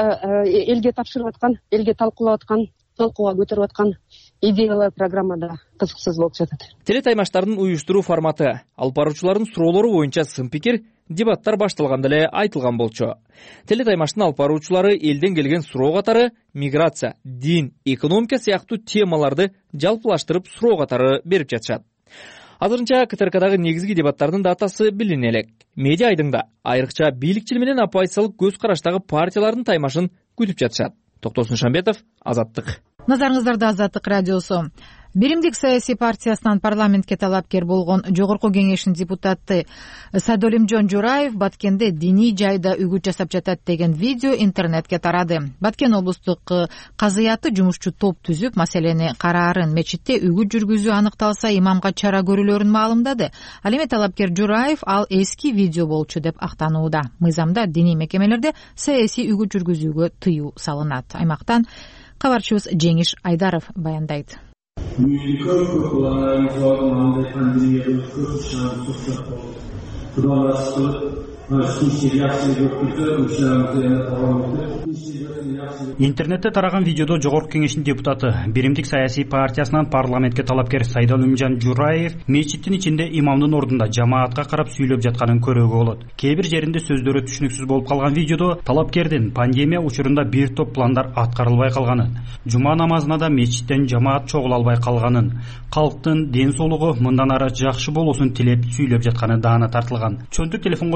элге тапшырып аткан, элге талкуулап аткан, талкууга көтөрүп аткан идеялар программада кызыксыз болуп жатат. Телетаймаштардын уюштуруу форматы, алып баруучулардын суроолору боюнча сын пикир, дебаттар башталганда эле айтылган болчу. Телетаймаштын алып баруучулары элден келген суроо катары миграция, дин, экономика сыяктуу темаларды жалпылаштырып суроо катары берип жатышат. Азырынча Ка Тэ Эр Кдагы негизги дебаттардын датасы билине элек. Медиа айдыңда айрыкча бийликчил менен оппозициялык көз караштагы партиялардын таймашын күтүп жатышат. Токтосун Шамбетов, Азаттык. Назарыңыздарда Азаттык радиосу. Биримдик саясий партиясынан парламентке талапкер болгон жогорку кеңештин депутаты Сайдолимжон Жураев Баткенде диний жайда үгүт жасап жатат деген видео интернетке тарады. Баткен облустук казыяты жумушчу топ түзүп, маселени караарын мечитте үгүт жүргүзүү аныкталса имамга чара көрүүлөрүн маалымдады. Ал эми талапкер Жураев ал эски видео болчу деп актанууда. Мыйзамда диний мекемелерде саясий үгүт жүргүзүүгө тыюу салынат. Аймактан кабарчыбыз Жеңиш Айдаров баяндайт. Интернетте тараган видеодо жогорку кеңештин депутаты Биримдик саясий партиясынан парламентке талапкер Сайдолимжон Жураев мечиттин ичинде имамдын ордунда жамаатка карап сүйлөп жатканын көрүүгө болот. Кээ бир жеринде сөздөрү түшүнүксүз болуп калган видеодо талапкердин пандемия учурунда бир топ пландар аткарылбай калганын, жума намазына да мечиттен жамаат чогула албай калганын, калктын ден соолугу мындан ары жакшы болуусун тилеп сүйлөп жатканы даана тартылган. Чөнтүк телефонго түшүрүлгөн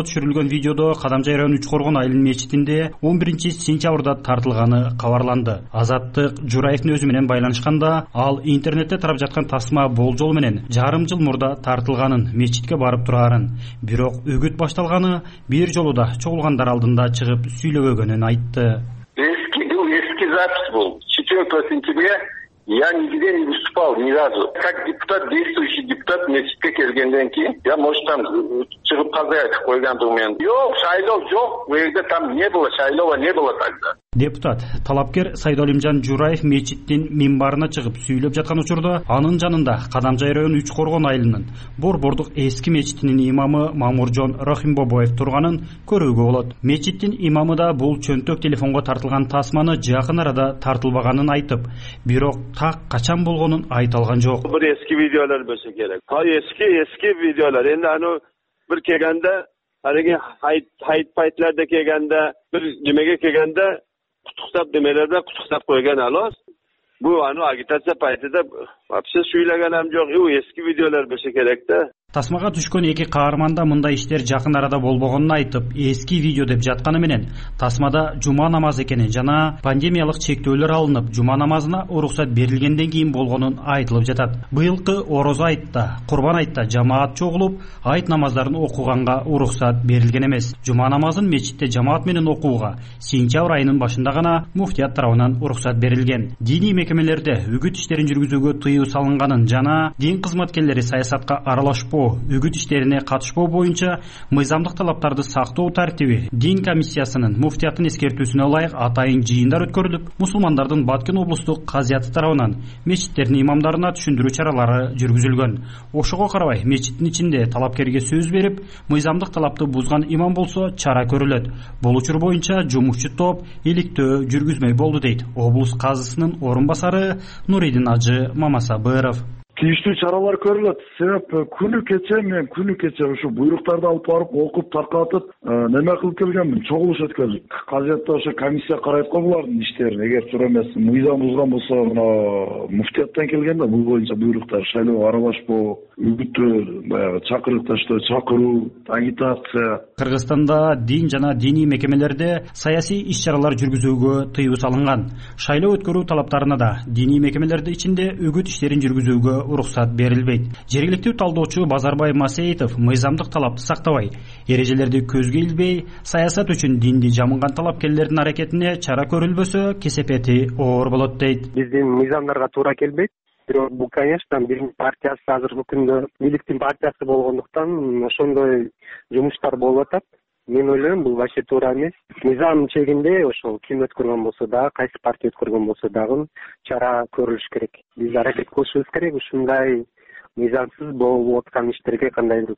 көрүлгөн видеодо Кадамжай району Үч Коргон айылынын мечитинде он биринчи сентябрда тартылганы кабарланды. Азаттык Жураевдин өзү менен байланышканда, ал интернетте тарап жаткан тасма болжол менен жарым жыл мурда тартылганын, мечитке барып турарын, бирок үгүт башталганы бир жолу да чогулгандар алдында чыгып сүйлөбөгөнүн айтты. Эски, был эски запись был. четвёртого сентября я нигде не выступал ни разу. Как депутат, действующий депутат, мечитке келгенден кийин, я, может, там чыгып каза айтып койгондугум мен. Жок, шайлоо жок, бу жерде там не было, шайлоо не было тогда. Депутат талапкер Сайдолимжан Жураев мечиттин минбарына чыгып сүйлөп жаткан учурда анын жанында Кадамжай району Үч Коргон айылынын Борбордук эски мечитинин имамы Мамуржон Рахимбобоев турганын көрүүгө болот. Мечиттин имамы да бул чөнтөк телефонго тартылган тасманы жакын арада тартылбаганын айтып, бирок так качан болгонун айта алган жок. Бир эски видеолор болсо керек. Та эски эски видеолор. Энди аны бир келгенде, алиги хайт хайт пайтларда келгенде, бир немеге келгенде кутуктап немелерде кутуктап койгон алос. Бу аны агитация пайтыда вообще сүйлөгөн эм жок. Бу эски видеолор болсо керек да. Тасмага түшкөн эки каарман да мындай иштер жакын арада болбогонун айтып, эски видео деп жатканы менен тасмада жума намазы экенин жана пандемиялык чектөөлөр алынып, жума намазына уруксат берилгенден кийин болгонун айтылып жатат. Быйылкы орозо айтта, курбан айтта жамаат чогулуп, айт намаздарын окуганга уруксат берилген эмес. Жума намазын мечитте жамаат менен окууга сентябрь айынын башында гана муфтият тарабынан уруксат берилген. Диний мекемелерде үгүт иштерин жүргүзүүгө тыюу салынганын жана дин кызматкерлери саясатка аралашпоо, үгүт иштерине катышпоо боюнча мыйзамдык талаптарды сактоо тартиби дин комиссиясынын муфтияттын эскертүүсүнө ылайык атайын жыйындар өткөрүлүп, мусулмандардын Баткен облустук казыяты тарабынан мечиттердин имамдарына түшүндүрүү чаралары жүргүзүлгөн. Ошого карабай мечиттин ичинде талапкерге сөз берип, мыйзамдык талапты бузган имам болсо чара көрүлөт. Бул учур боюнча жумушчу топ иликтөө жүргүзмөй болду дейт облус казысынын орун басары Нуридин Ажы Мамасабыров. Тийиштүү чаралар көрүлөт. Себеп күнү кече мен күнү кече ушу буйруктарды алып барып окуп таркатып, неме кылып келгенмин, чогулуш өткөрдүк. Казиятта ошо комиссия карайт го булардын иштерин. Эгер туура эмес мыйзам бузган болсо, мына муфтияттан келгенде бул боюнча буйруктар шайлоого аралашпоо, үгүттөө, баягы чакырыкташтоо, чакыруу, агитация. Кыргызстанда дин жана диний мекемелерде саясий иш-чаралар жүргүзүүгө тыюу салынган. Шайлоо өткөрүү талаптарына да диний мекемелерде ичинде үгүт иштерин жүргүзүүгө уруксат берилбейт. Жергиликтүү талдоочу Базарбай Масеитов мыйзамдык талапты сактабай, эрежелерди көзгө илбей, саясат үчүн динди жамынган талапкерлердин аракетине чара көрүлбөсө, кесепети оор болот дейт. Биздин мыйзамдарга туура келбейт. Бирок бул, конечно, биздин партиясы азыркы күндө бийликтин партиясы болгондуктан ошондой жумуштар болуп атат. Мен ойлойм, бул вообще туура эмес. Мыйзам чегинде ошол ким өткөргөн болсо да, кайсы партия өткөргөн болсо дагы чара көрүлүш керек. Биз аракет кылышыбыз керек ушундай мыйзамсыз болуп аткан иштерге кандайдыр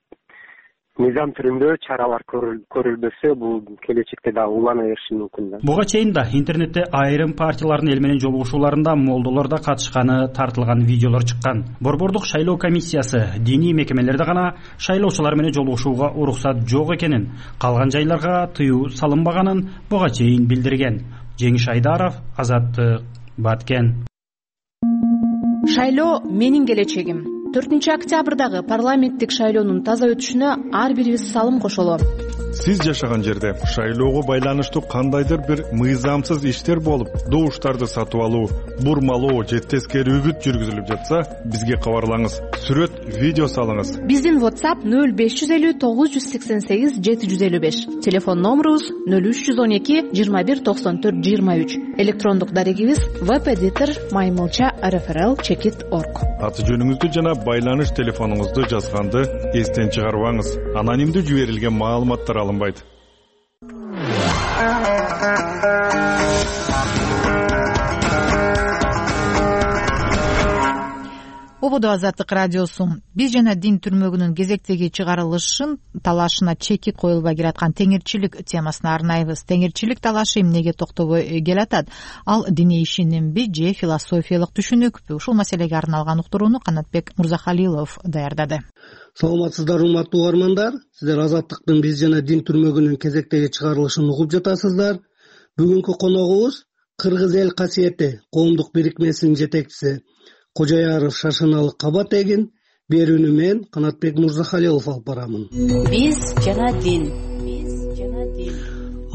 мыйзам түрүндө чаралар көрүлбөсө, бул келечекте да улана бериши мүмкүн да. Буга чейин да интернетте айрым партиялардын эл менен жолугушууларында молдолор да катышканы тартылган видеолор чыккан. Борбордук шайлоо комиссиясы диний мекемелерде гана шайлоочулар менен жолугушууга уруксат жок экенин, калган жайларга тыюу салынбаганын буга чейин билдирген. Жеңиш Айдаров, Азаттык, Баткен. Шайлоо менин келечегим. төртүнчү октябрдагы парламенттик шайлоонун таза өтүшүнө ар бирибиз салым кошолу. Сиз жашаган жерде шайлоого байланыштуу кандайдыр бир мыйзамсыз иштер болуп, добуштарды сатып алуу, бурмалоо же тескери үгүт жүргүзүлүп жатса, бизге кабарлаңыз. Сүрөт, видео салыңыз. Биздин WhatsApp нөл беш жүз элүү тогуз жүз сексен сегиз жети жүз элүү беш. Телефон номерубуз нөл үч жүз он эки жыйырма бир токсон төрт жыйырма үч. Электрондук дарегибиз webeditor маймылча эр эф эр эл чекит точка орг. Аты жөнүңүздү жана байланыш телефонуңузду жазганды эстен чыгарбаңыз. Анонимдүү жиберилген маалыматтар алынбайт. Ободо Азаттык радиосу. Биз жана дин түрмөгүнүн кезектеги чыгарылышын талашына чеки коюлбай келаткан теңирчилик темасына арнайбыз. Теңирчилик талашы эмнеге токтобой келатат? Ал диний ишенимби же философиялык түшүнүкпү? Ушул маселеге арналган уктурууну Канатбек Мурзахалилов даярдады. Саламатсыздар, урматтуу угармандар. Сиздер Азаттыктын биз жана дин түрмөгүнүн кезектеги чыгарылышын угуп жатасыздар. Бүгүнкү коногубуз Кыргыз эл касиети коомдук бирикмесинин жетекчиси Кожояров Шашыналы Кабатегин. Берүүнү мен Канатбек Мурзахалилов алып барамын. Биз жана дин.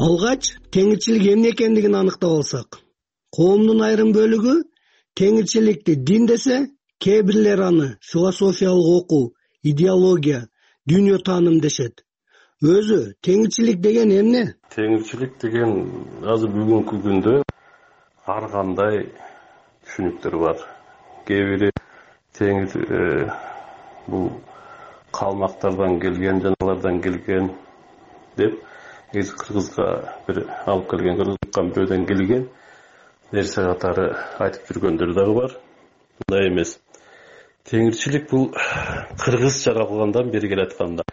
Алгач теңирчилик эмне экендигин аныктап алсак, коомдун айрым бөлүгү теңирчиликти дин десе, кээ бирлер аны философиялык окуу, идеология, дүйнө тааным дешет. Өзү теңирчилик деген эмне? Теңирчилик деген азыр бүгүнкү күндө ар кандай түшүнүктөр бар. Кээ бири теңир бул калмактардан келген, жаналардан келген деп, кыргызга бир алып келген, кыргызга бирөөдөн келген нерсе катары айтып жүргөндөр дагы бар. Мындай эмес. Теңирчилик бул кыргыз жаралгандан бери келатканда.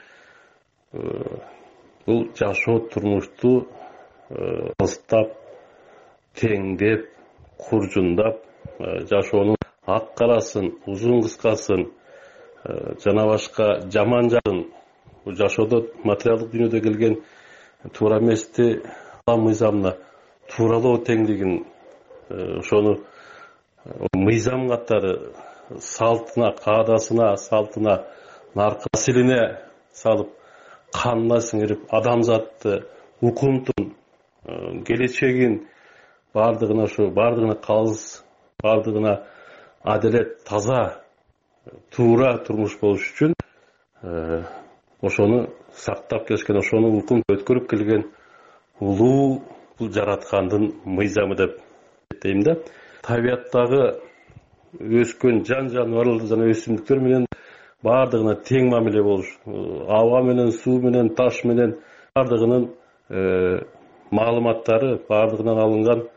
Бул жашоо турмушту ыстап, теңдеп, куржундап, жашоонун ак карасын, узун кыскасын, жана башка жаман жагын, жашоодо материалдык дүйнөдө келген туура эмести мыйзамына тууралоо теңдигин, ошону мыйзам катары салтына, каадасына, салтына, наркасилине салып, канына сиңирип, адамзатты, укумтун, келечегин бардыгына ошо, бардыгына калыс, бардыгына адилет, таза, туура турмуш болуш үчүн ошону сактап келишкен, ошону укум өткөрүп келген улуу бул жараткандын мыйзамы деп эсептейм да. Табияттагы өскөн жан жаныбарлар жана өсүмдүктөр менен бардыгына тең мамиле болуш, аба менен, суу менен, таш менен бардыгынын маалыматтары бардыгынан алынган,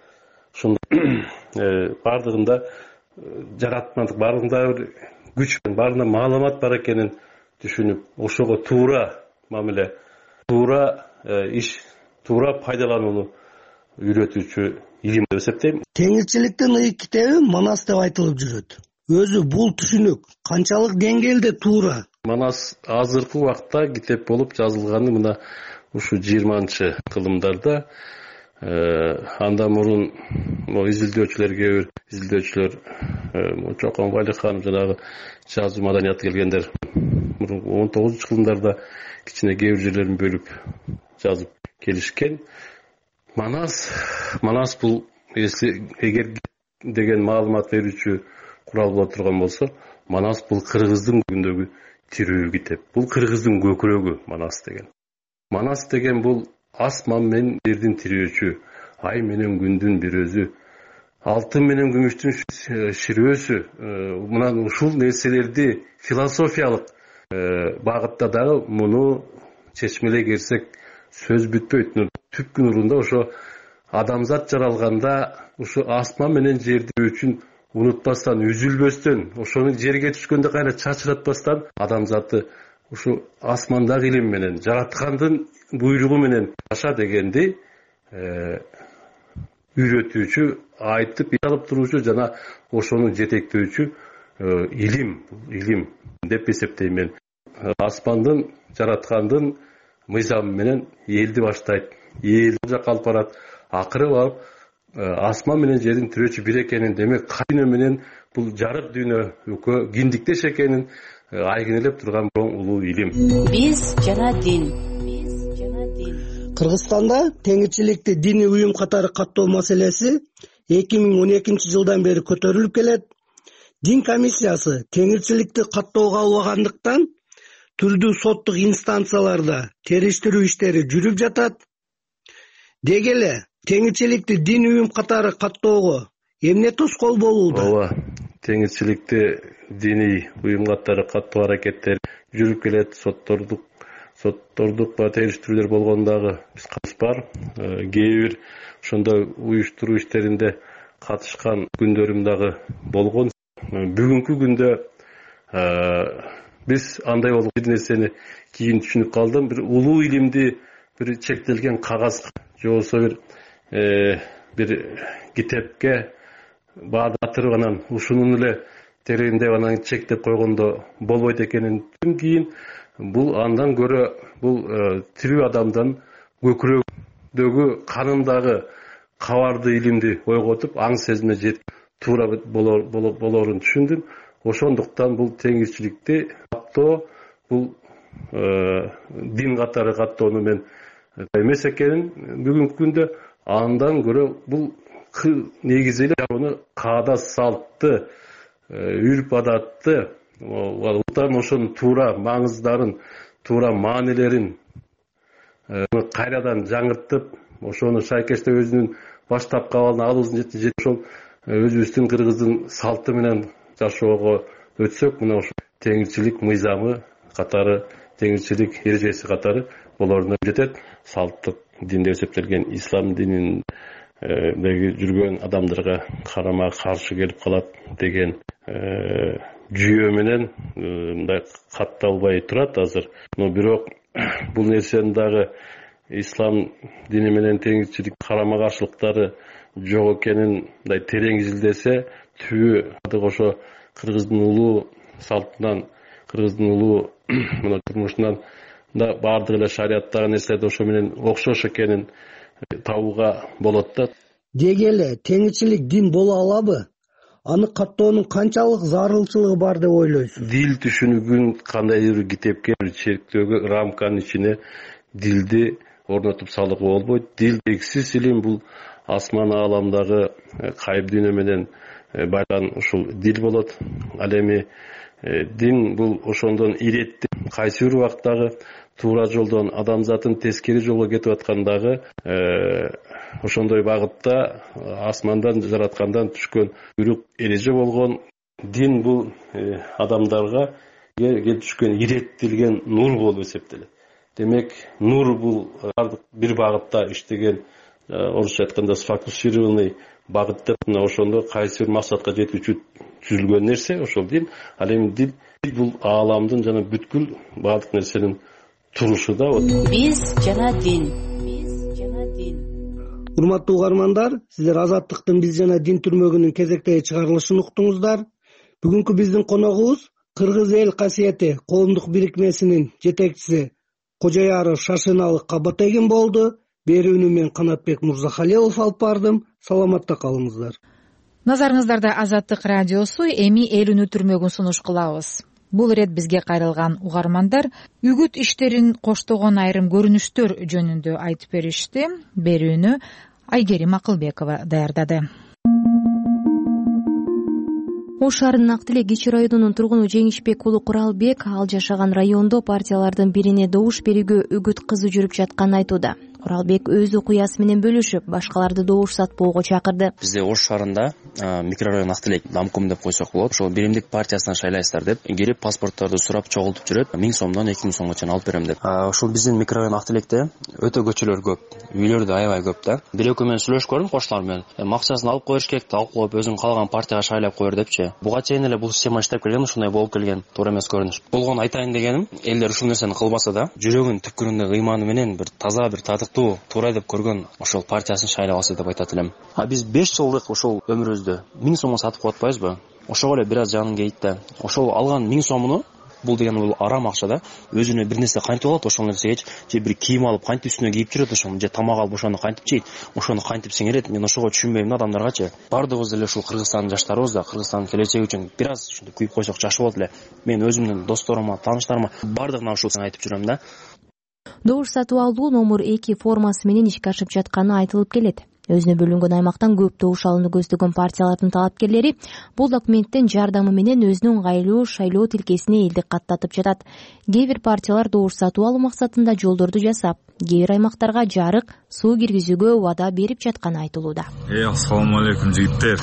ушундай бардыгында жаратмандык, бардыгында бир күч, баарында маалымат бар экенин түшүнүп, ошого туура мамиле, туура иш, туура пайдаланууну үйрөтүүчү илим деп эсептейм. Теңирчиликтин ыйык китеби Манас деп айтылып жүрөт. Өзү бул түшүнүк канчалык деңгээлде туура? Манас азыркы убакта китеп болуп жазылганы мына ушу жыйырманчы кылымдарда. Андан мурун изилдөөчүлөргө бир изилдөөчүлөр Чокон Валиханов жанагы жазуу маданияты келгендер он тогузунчу кылымдарда кичине кээ бир жерлерин бөлүп жазып келишкен. Манас Манас бул эгер деген маалымат берүүчү курал боло турган болсо, Манас бул кыргыздын күндөгү тирүү китеп. Бул кыргыздын көкүрөгү Манас деген. Манас деген бул асман менен жердин тирөөчү, ай менен күндүн бир өзү, алтын менен күмүштүн ширөөсү, мына ушул нерселерди философиялык багытта дагы муну чечмелей келсек сөз бүтпөйт. Түпкү нурунда ошо адамзат жаралганда ушу асман менен жерди үчүн унутпастан, үзүлбөстөн, ошону жерге түшкөндө кайра чачыратпастан адамзатты ушу асмандагы илим менен, жараткандын буйругу менен жаша дегенди үйрөтүүчү, айтып алып туруучу жана ошону жетектөөчү илим, илим деп эсептейм мен. Асмандын, жараткандын мыйзамы менен элди баштайт, эл жакка алып барат, акыры барып асман менен жердин тирөөчү бир экенин, демек дүйнө менен бул жарык дүйнө экөө киндиктеш экенин айгинелеп турган улуу илим. Биз жана дин. Кыргызстанда теңирчиликти диний уюм катары каттоо маселеси эки миң он экинчи жылдан бери көтөрүлүп келет. Дин комиссиясы теңирчиликти каттоого албагандыктан түрдүү соттук инстанцияларда териштирүү иштери жүрүп жатат. Деги эле теңирчиликти дин уюм катары каттоого эмне тоскоол болууда? Ооба, теңирчиликти диний уюм катары каттоо аракеттери жүрүп келет. Соттордук соттордук териштирүүлөр болгондагы биз катыс бар. Кээ бир ошондой уюштуруу иштеринде катышкан күндөрүм дагы болгон. Бүгүнкү күндө биз андай болуп бир нерсени кийин түшүнүп калдым. Бир улуу илимди бир чектелген кагаз же болбосо бир бир китепке баатырып анан ушунун эле тереңдеп анан чектеп койгондо болбойт экенин кийин бул андан көрө бул тирүү адамдын көкүрөгүндөгү канындагы кабарды илимди ойготуп аң сезиме жетип туура болорун түшүндүм. Ошондуктан бул теңирчиликти каттоо, бул дин катары каттоону мен эмес экенин бүгүнкү күндө андан көрө бул негизи эле аны каада салтты, үрп адатты, ошонун туура маңыздарын, туура маанилерин кайрадан жаңыртып, ошону шайкештеп өзүнүн баштапкы абалына алуусун жети ошол өзүбүздүн кыргыздын салты менен жашоого өтсөк, мына ошо теңирчилик мыйзамы катары, теңирчилик эрежеси катары болоруна жетет. Салттык дин деп эсептелген ислам дининдеги жүргөн адамдарга карама каршы келип калат деген жүйө менен мындай катталбай турат азыр. Но бирок бул нерсенин дагы ислам дини менен теңирчилик карама каршылыктары жок экенин мындай терең изилдесе, түбү ошо кыргыздын улуу салтынан, кыргыздын улуу мына турмушунан да баардык эле шариаттагы нерселерди ошо менен окшош экенин табууга болот да. Деги эле теңирчилик дин боло алабы? Аны каттоонун канчалык зарылчылыгы бар деп ойлойсуз? Дил түшүнүгүн кандайдыр бир китепке, бир чектөөгө, рамканын ичине дилди орнотуп салууга болбойт. Дил эксиз илим, бул асман ааламдагы кайып дүйнө менен байланган ушул дил болот. Ал эми дин бул ошондон иретти. Кайсы бир убактагы туура жолдон адамзатын тескери жолго кетип аткандагы ошондой багытта асмандан жараткандан түшкөн буйрук эреже болгон. Дин бул адамдарга келип түшкөн иреттелген нур болуп эсептелет. Демек, нур бул бир багытта иштеген, орусча айтканда сфокусированный багыт деп, мына ошондо кайсы бир максатка жетүүчү түзүлгөн нерсе ошол дин. Ал эми дин бул ааламдын жана бүткүл баардык нерсенин турушу да. Биз жана дин. Урматтуу угармандар, сиздер Азаттыктын Биз жана дин түрмөгүнүн кезектеги чыгарылышын уктуңуздар. Бүгүнкү биздин коногубуз Кыргыз эл касиети коомдук бирикмесинин жетекчиси Кожояров Шашыналы Кабатегин болду. Берүүнү мен Канатбек Мурзахалилов алып бардым. Саламатта калыңыздар. Назарыңыздарда Азаттык радиосу эми эл үнү түрмөгүн сунуш кылабыз. Бул ирет бизге кайрылган угармандар үгүт иштерин коштогон айрым көрүнүштөр жөнүндө айтып беришти. Берүүнү Айгерим Акылбекова даярдады. Ош шаарынын Ак Тилек кичи районунун тургуну Жеңишбек уулу Куралбек ал жашаган райондо партиялардын бирине добуш берүүгө үгүт кызуу жүрүп жатканын айтууда. Куралбек өз окуясы менен бөлүшүп, башкаларды добуш сатпоого чакырды. Бизде Ош шаарында микрорайон Ак Тилек Дамком деп койсок болот. Ошол биримдик партиясынан шайлайсыздар деп, келип паспортторду сурап чогултуп жүрөт. миң сомдон эки миң сомго чейин алып берем деп. Ошол биздин микрорайон Ак Тилекте өтө көчөлөр көп, үйлөр да аябай көп да. Бир экөө менен сүйлөшүп көрдүм коштолор менен. Макчасын алып коюш керек, талкуулап өзүң калган партияга шайлап коер депчи. Буга чейин эле бул система иштеп келген, ушундай болуп келген. Туура эмес көрүнүш. Болгону айтайын дегеним, элдер ушул нерсени кылбаса да, жүрөгүнүн түпкүрүндө ыйманы менен бир таза, бир татыктуу, туура деп көргөн ошол партиясын шайлап алса деп айтат элем. А биз беш жылдык ошол өмүрүбүздө миң сомго сатып коюп атпайбызбы? Ошого эле бир аз жаным кейт да. Ошол алган миң сомуну, бул деген бул арам акча да, өзүнө бир нерсе кантип алат, ошол нерсеге же бир кийим алып кантип үстүнө кийип жүрөт, ошону же тамак алып ошону кантип жейт, ошону кантип сиңирет, мен ошого түшүнбөйм да адамдаргачы. Бардыгыбыз эле ушул Кыргызстандын жаштарыбыз да, Кыргызстандын келечеги үчүн бир аз ушундай күйүп койсок жакшы болот эле. Мен өзүмдүн досторума, тааныштарыма бардыгына ушул айтып жүрөм да. Добуш сатып алуу номер эки формасы менен ишке ашып жатканы айтылып келет. Өзүнө бөлүнгөн аймактан көп добуш алууну көздөгөн партиялардын талапкерлери бул документтин жардамы менен өзүнүн ыңгайлуу шайлоо тилкесине элди каттатып жатат. Кээ бир партиялар добуш сатып алуу максатында жолдорду жасап, кээ бир аймактарга жарык, суу киргизүүгө убада берип жатканы айтылууда. Эй, ассаламу алейкум жигиттер.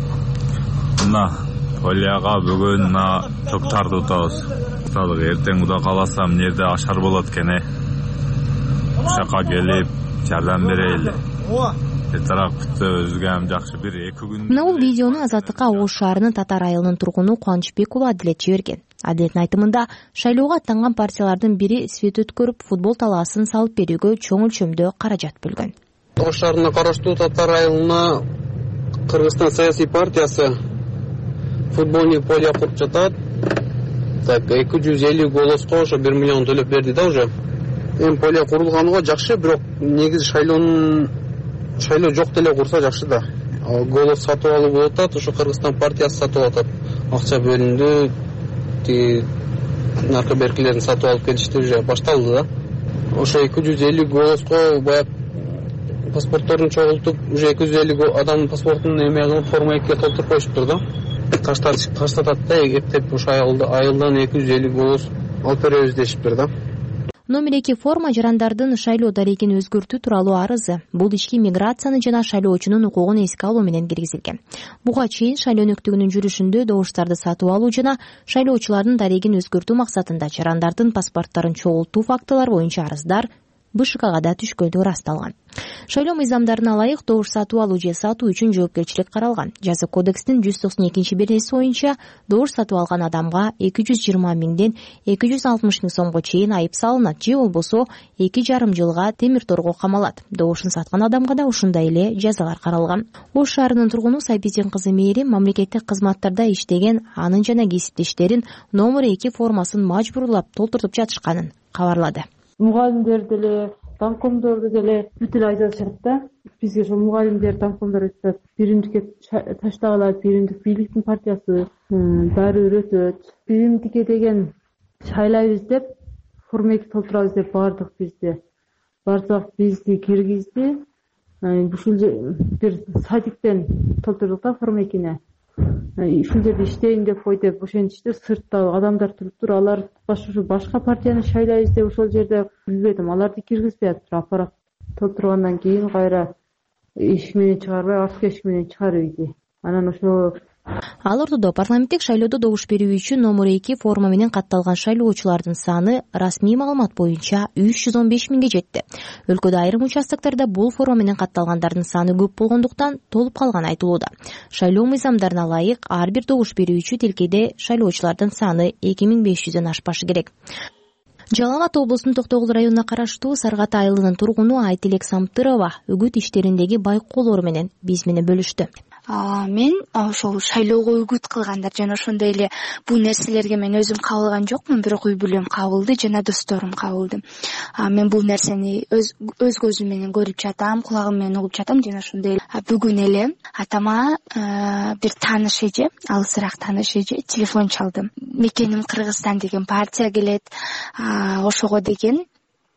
Мына Олияга бүгүн мына токтарды утабыз. Утадык, эртең Кудай кааласа эмне жерде ашар болот экен э. Ушака келип жардам берели. Этарак күтсө өзүгө ham жакшы бир эки күн. Мына бул видеону Азаттыкка Ош шаарынын Татар айылынын тургуну Кубанычбек уулу Адилет жиберген. Адилеттин айтымында шайлоого аттанган партиялардын бири свет өткөрүп, футбол талаасын салып берүүгө чоң өлчөмдө каражат бөлгөн. Ош шаарына караштуу Татар айылына Кыргызстан саясий партиясы футбольный поле куруп жатат. Так, эки жүз элүү голоско ошо бир миллион төлөп берди да уже. Эми поле курулганга жакшы, бирок негизи шайлоонун шайлоо жок деле курса жакшы да. Голос сатып алуу болуп атат, ошо Кыргызстан партиясы сатып атат. Акча бөлүндү, тиги наркоберкилерин сатып алып келишти, уже башталды да. ошо эки жүз элүү голоско баягы паспортторун чогултуп уже эки жүз элүү адамдын паспортун эме кылып форма экиге толтуруп коюшуптур да. Таштатат да эптеп ошо айылдан эки жүз элүү голос алып беребиз дешиптир да. Номер эки форма жарандардын шайлоо дарегин өзгөртүү тууралуу арызы. Бул ички миграцияны жана шайлоочунун укугун эске алуу менен киргизилген. Буга чейин шайлоо өнөктүгүнүн жүрүшүндө добуштарды сатып алуу жана шайлоочулардын дарегин өзгөртүү максатында жарандардын паспортторун чогултуу фактылар боюнча арыздар бэ ш кга да түшкөндүгү ырасталган. Шайлоо мыйзамдарына ылайык добуш сатып алуу же сатуу үчүн жоопкерчилик каралган. Жаза кодекстин жүз токсон экинчи беренеси боюнча добуш сатып алган адамга эки жүз жыйырма миңден эки жүз алтымыш миң сомго чейин айып салынат же болбосо эки жарым жылга темир торго камалат. Добушун саткан адамга да ушундай эле жазалар каралган. Ош шаарынын тургуну Сайбиздин кызы Мээрим мамлекеттик кызматтарда иштеген анын жана кесиптештерин номер эки формасын мажбурлап толтуртуп жатышканын кабарлады. Мугалимдер деле, танкомдорду деле бүт эле айдашат да. Бизге ошо мугалимдер, танкомдор айтат, биримдикке таштагыла, биримдик бийликтин партиясы баары өрөтөт. Биримдикке деген шайлайбыз деп форма эки толтурабыз деп бардык бизди. Барсак бизди киргизди. Ушул бир садиктен толтурдук да форма экини. Ушул жерде иштейин деп кой деп ошентиштир. Сыртта адамдар туруптур, алар башка башка партияны шайлайбыз деп ошол жерде билбедим. Аларды киргизбей атыр. Аппарат толтургандан кийин кайра эшик менен чыгарбай, артка эшик менен чыгарып ийди. Анан ошо Ал ортодо парламенттик шайлоодо добуш берүү үчүн номер эки форма менен катталган шайлоочулардын саны расмий маалымат боюнча үч жүз он беш миңге жетти. Өлкөдө айрым участоктарда бул форма менен катталгандардын саны көп болгондуктан толуп калганы айтылууда. Шайлоо мыйзамдарына ылайык ар бир добуш берүүчү тилкеде шайлоочулардын саны эки миң беш жүздөн ашпашы керек. Жалал Абад облусунун Токтогул районуна караштуу Саргат айылынын тургуну Айтилек Самтырова үгүт иштериндеги байкоолору менен биз менен бөлүштү. Мен ошол шайлоого үгүт кылгандар жана ошондой эле бул нерселерге мен өзүм кабылган жокмун, бирок үй бүлөм кабылды жана досторум кабылды. Мен бул нерсени өз өз көзүм менен көрүп жатам, кулагым менен угуп жатам жана ошондой эле бүгүн эле атама бир тааныш эже, алысыраак тааныш эже телефон чалды. Мекеним Кыргызстан деген партия келет, ошого деген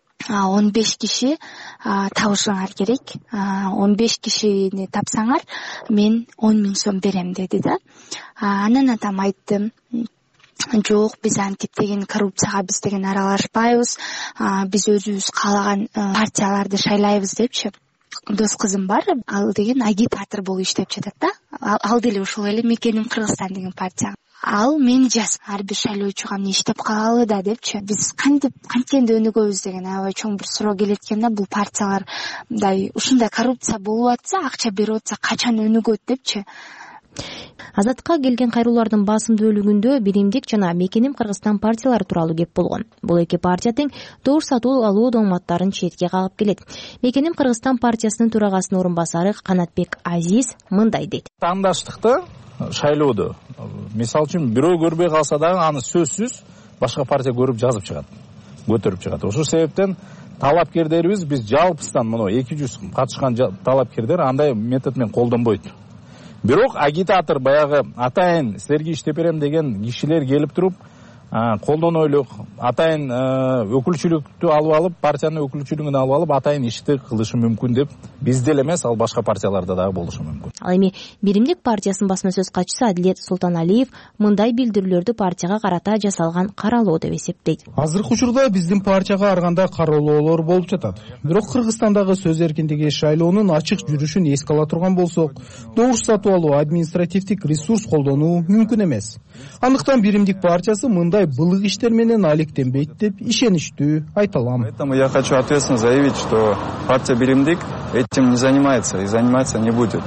он беш киши табышыңар керек. он беш кишини тапсаңар мен он миң сом берем деди да. Анан атам айтты, жок, биз антип деген коррупцияга биз деген аралашпайбыз, биз өзүбүз каалаган партияларды шайлайбыз депчи. Дос кызым бар, ал деген агитатор болуп иштеп жатат да. Ал деле ошол эле Мекеним Кыргызстан деген партия. Ал мени жаз, ар бир шайлоочуга эмне иштеп калалы да депчи. Биз кантип канткенде өнүгөбүз деген аябай чоң бир суроо келет экен да. Бул партиялардай ушундай коррупция болуп атса, акча берип атса качан өнүгөт депчи. Азаттыкка келген кайрылуулардын басым бөлүгүндө Биримдик жана Мекеним Кыргызстан партиялары тууралуу кеп болгон. Бул эки партия тең добуш сатуу алуу дооматтарын четке кагып келет. Мекеним Кыргызстан партиясынын төрагасынын орун басары Канатбек Азиз мындай дейт. Тандаштыкты шайлоодо мисалы үчүн бирөө көрбөй калса дагы аны сөзсүз башка партия көрүп жазып чыгат, көтөрүп чыгат. Ошол себептен талапкерлерибиз биз жалпыстан мына эки жүз катышкан талапкерлер андай метод менен колдонбойт. Бирок агитатор баягы атайын силерге иштеп берем деген кишилер келип туруп колдоно элек атайын өкүлчүлүктү алып алып, партиянын өкүлчүлүгүн алып алып атайын ишти кылышы мүмкүн деп бизде эле эмес, ал башка партияларда дагы болушу мүмкүн. Ал эми Биримдик партиясынын басма сөз катчысы Адилет Султаналиев мындай билдирүүлөрдү партияга карата жасалган каралоо деп эсептейт. Азыркы учурда биздин партияга ар кандай кароолоолор болуп жатат. Бирок Кыргызстандагы сөз эркиндиги шайлоонун ачык жүрүшүн эске ала турган болсок, добуш сатып алуу, административдик ресурс колдонуу мүмкүн эмес. Андыктан Биримдик партиясы мындай былык иштер менен алектенбейт деп ишеничтүү айта алам. Поэтому я хочу ответственно заявить, что партия Биримдик этим не занимается и заниматься не будет.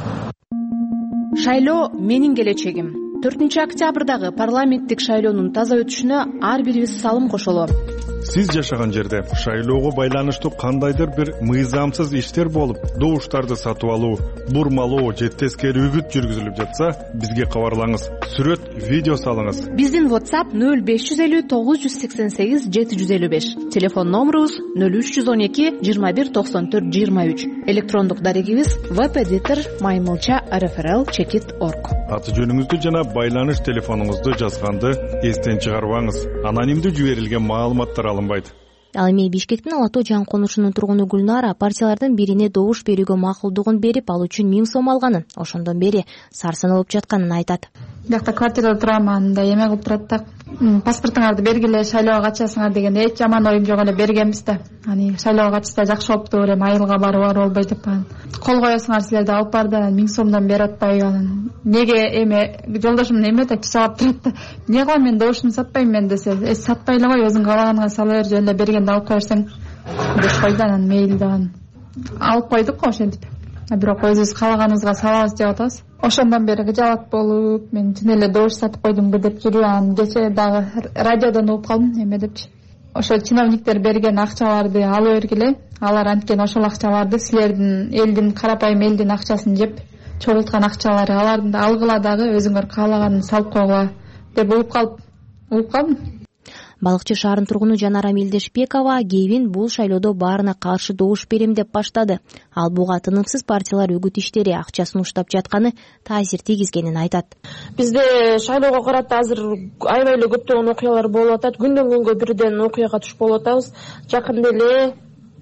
Шайлоо менин келечегим. төртүнчү октябрдагы парламенттик шайлоонун таза өтүшүнө ар бирибиз салым кошолу. Сиз жашаган жерде шайлоого байланыштуу кандайдыр бир мыйзамсыз иштер болуп, добуштарды сатып алуу, бурмалоо же тескери үгүт жүргүзүлүп жатса, бизге кабарлаңыз. Сүрөт, видео салыңыз. Биздин WhatsApp нөл беш жүз элүү тогуз жүз сексен сегиз жети жүз элүү беш. Телефон номерубуз нөл үч жүз он эки жыйырма бир токсон төрт жыйырма үч. Электрондук дарегибиз веб-эдитор маймылча эр эф эр эл чекит точка орг. Аты жөнүңүздү жана байланыш телефонуңузду жазганды эстен чыгарбаңыз. Анонимдүү жиберилген маалыматтар алынбайт. Ал эми Бишкектин Ала Тоо жаңы конушунун тургуну Гүлнара партиялардын бирине добуш берүүгө макулдугун берип, ал үчүн миң сом алганын, ошондон бери сарсаналып жатканын айтат. Биякта квартирада турам, анда эме кылып турат да, паспортуңарды бергиле, шайлоого катышасыңар деген эч жаман оюм жок эле, бергенбиз да. Ани шайлоого катышса жакшы болуптур, эми айылга барып бар болбойт деп анан кол коесуңар силерди алып бар да, миң сомдон берип атпайбы анан. Неге эме жолдошум эме деп чыгып турат да. Эмне кылам мен добушумду сатпайм мен десе, э сатпай эле кой, өзүң каалаганыңа сала бер, жөн эле бергенде алып коерсең деп койду. Анан мейли анан алып койдук ошентип. Бирок өзүбүз каалаганыбызга салабыз деп атабыз. Ошондон бери кыжаалат болуп, мен чын эле добуш сатып койдумбу деп жүрүп, анан кече дагы радиодон угуп калдым эме депчи. Ошо чиновниктер берген акчаларды ала бергиле, алар анткени ошол акчаларды силердин элдин, карапайым элдин акчасын жеп чогулткан акчалары, аларды алгыла дагы өзүңөр каалаганын салып койгула деп угуп калып, угуп калдым. Балыкчы шаарынын тургуну Жанара Мелдешбекова Кевин бул шайлоодо баарына каршы добуш берем деп баштады. Ал буга тынымсыз партиялар үгүт иштери акча сунуштап жатканы таасир тийгизгенин айтат. Бизде шайлоого карата азыр аябай эле көптөгөн окуялар болуп атат. Күндөн күнгө бирден окуяга туш болуп атабыз. Жакында эле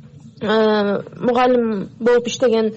мугалим болуп иштеген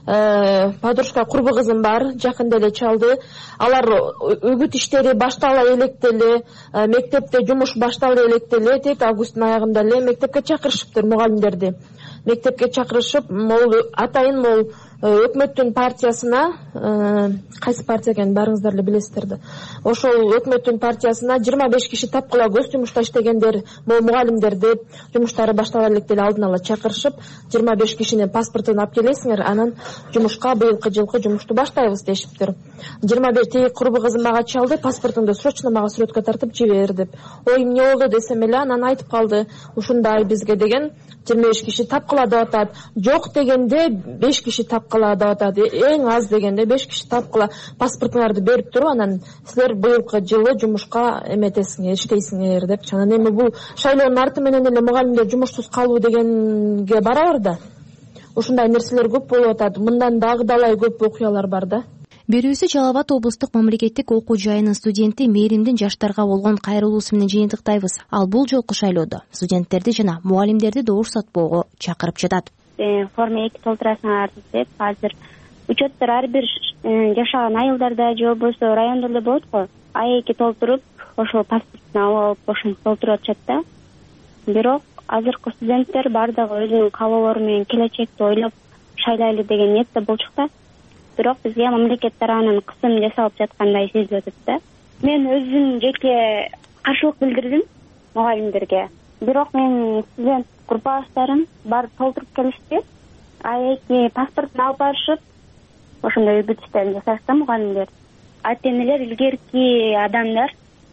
подружка курбу кызым бар, жакында эле чалды. Алар үгүт иштери баштала электе эле, мектепте жумуш баштала электе эле, тек августтун аягында эле мектепке чакырышыптыр мугалимдерди. Мектепке чакырышып, могул атайын могул өкмөттүн партиясына, кайсы партия экенин баарыңыздар эле билесиздер да. Ошол өкмөттүн партиясына жыйырма беш киши тапкыла көз жумушта иштегендер, могул мугалимдер деп жумуштары баштала электе эле алдын ала чакырышып, жыйырма беш кишинин паспортун алып келесиңер, анан жумушка быйылкы жылкы жумушту баштайбыз дешиптир. жыйырма беш тиги курбу кызым мага чалды, паспортуңду срочно мага сүрөткө тартып жибер деп. Ой, эмне болду десем эле, анан айтып калды, ушундай бизге деген жыйырма беш киши тапкыла деп атат. Жок дегенде беш киши тапкыла деп атат. Эң аз дегенде беш киши тапкыла, паспортуңарды берип туруп, анан силер быйылкы жылы жумушка эметесиңер, иштейсиңер деп. Анан эми бул шайлоонун арты менен эле мугалимдер жумушсуз калуу дегенге барабыр да. Ушундай нерселер көп болуп атат. Мындан дагы далай көп окуялар бар да. Берүүсү Жалал Абад облустук мамлекеттик окуу жайынын студенти Мээримдин жаштарга болгон кайрылуусу менен жыйынтыктайбыз. Ал бул жолку шайлоодо студенттерди жана мугалимдерди добуш сатпоого чакырып жатат. Форма эки толтурасыңар деп, азыр учеттер ар бир жашаган айылдарда же болбосо райондо эле болот го. А эки толтуруп, ошол паспортун алып, ошону толтуруп атышат да. Бирок азыркы студенттер бардыгы өзүнүн каалоолору менен келечекти ойлоп шайлайлы деген ниетте болчук да. Бирок бизге мамлекет тарабынан кысым жасалып жаткандай сезилип атат да. Мен өзүм жеке каршылык билдирдим мугалимдерге. Бирок мен студент группаштарым барып толтуруп келишти. А эки паспортун алып барышып, ошондой үгүт иштерин жасашты мугалимдер. Ата-энелер илгерки адамдар,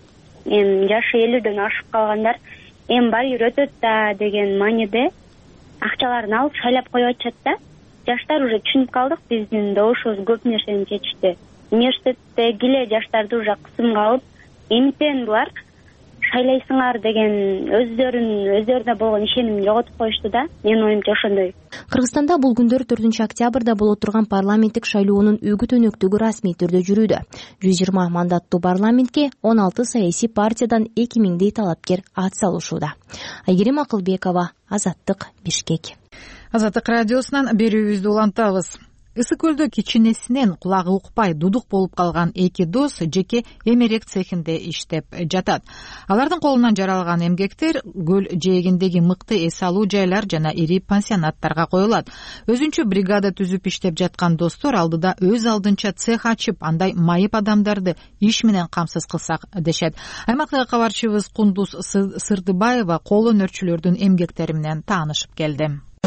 эми жашы элүүдөн ашып калгандар, эми баары өтөт да деген мааниде акчаларын алып шайлап коюп атышат да. Жаштар уже түшүнүп калдык, биздин добушубуз көп нерсени чечти. Университеттегиле жаштарды уже кысымга алып, эмтен булар шайлайсыңар деген өздөрүнүн өздөрүнө болгон ишенимин жоготуп коюшту да. Менин оюмча ошондой. Кыргызстанда бул күндөр төртүнчү октябрда боло турган парламенттик шайлоонун үгүт өнөктүгү расмий түрдө жүрүүдө. жүз жыйырма мандаттуу парламентке он алты саясий партиядан эки миңдей талапкер ат салышууда. Айгерим Акылбекова, Азаттык, Бишкек. Азаттык радиосунан берүүбүздү улантабыз. Ысык көлдө кичинесинен кулагы укпай дудук болуп калган эки дос жеке эмерек цехинде иштеп жатат. Алардын колунан жаралган эмгектер көл жээгиндеги мыкты эс алуу жайлар жана ири пансионаттарга коюлат. Өзүнчө бригада түзүп иштеп жаткан достор алдыда өз алдынча цех ачып, андай майып адамдарды иш менен камсыз кылсак дешет. Аймактагы кабарчыбыз Кундуз Сырдыбаева кол өнөрчүлөрдүн эмгектери менен таанышып келди.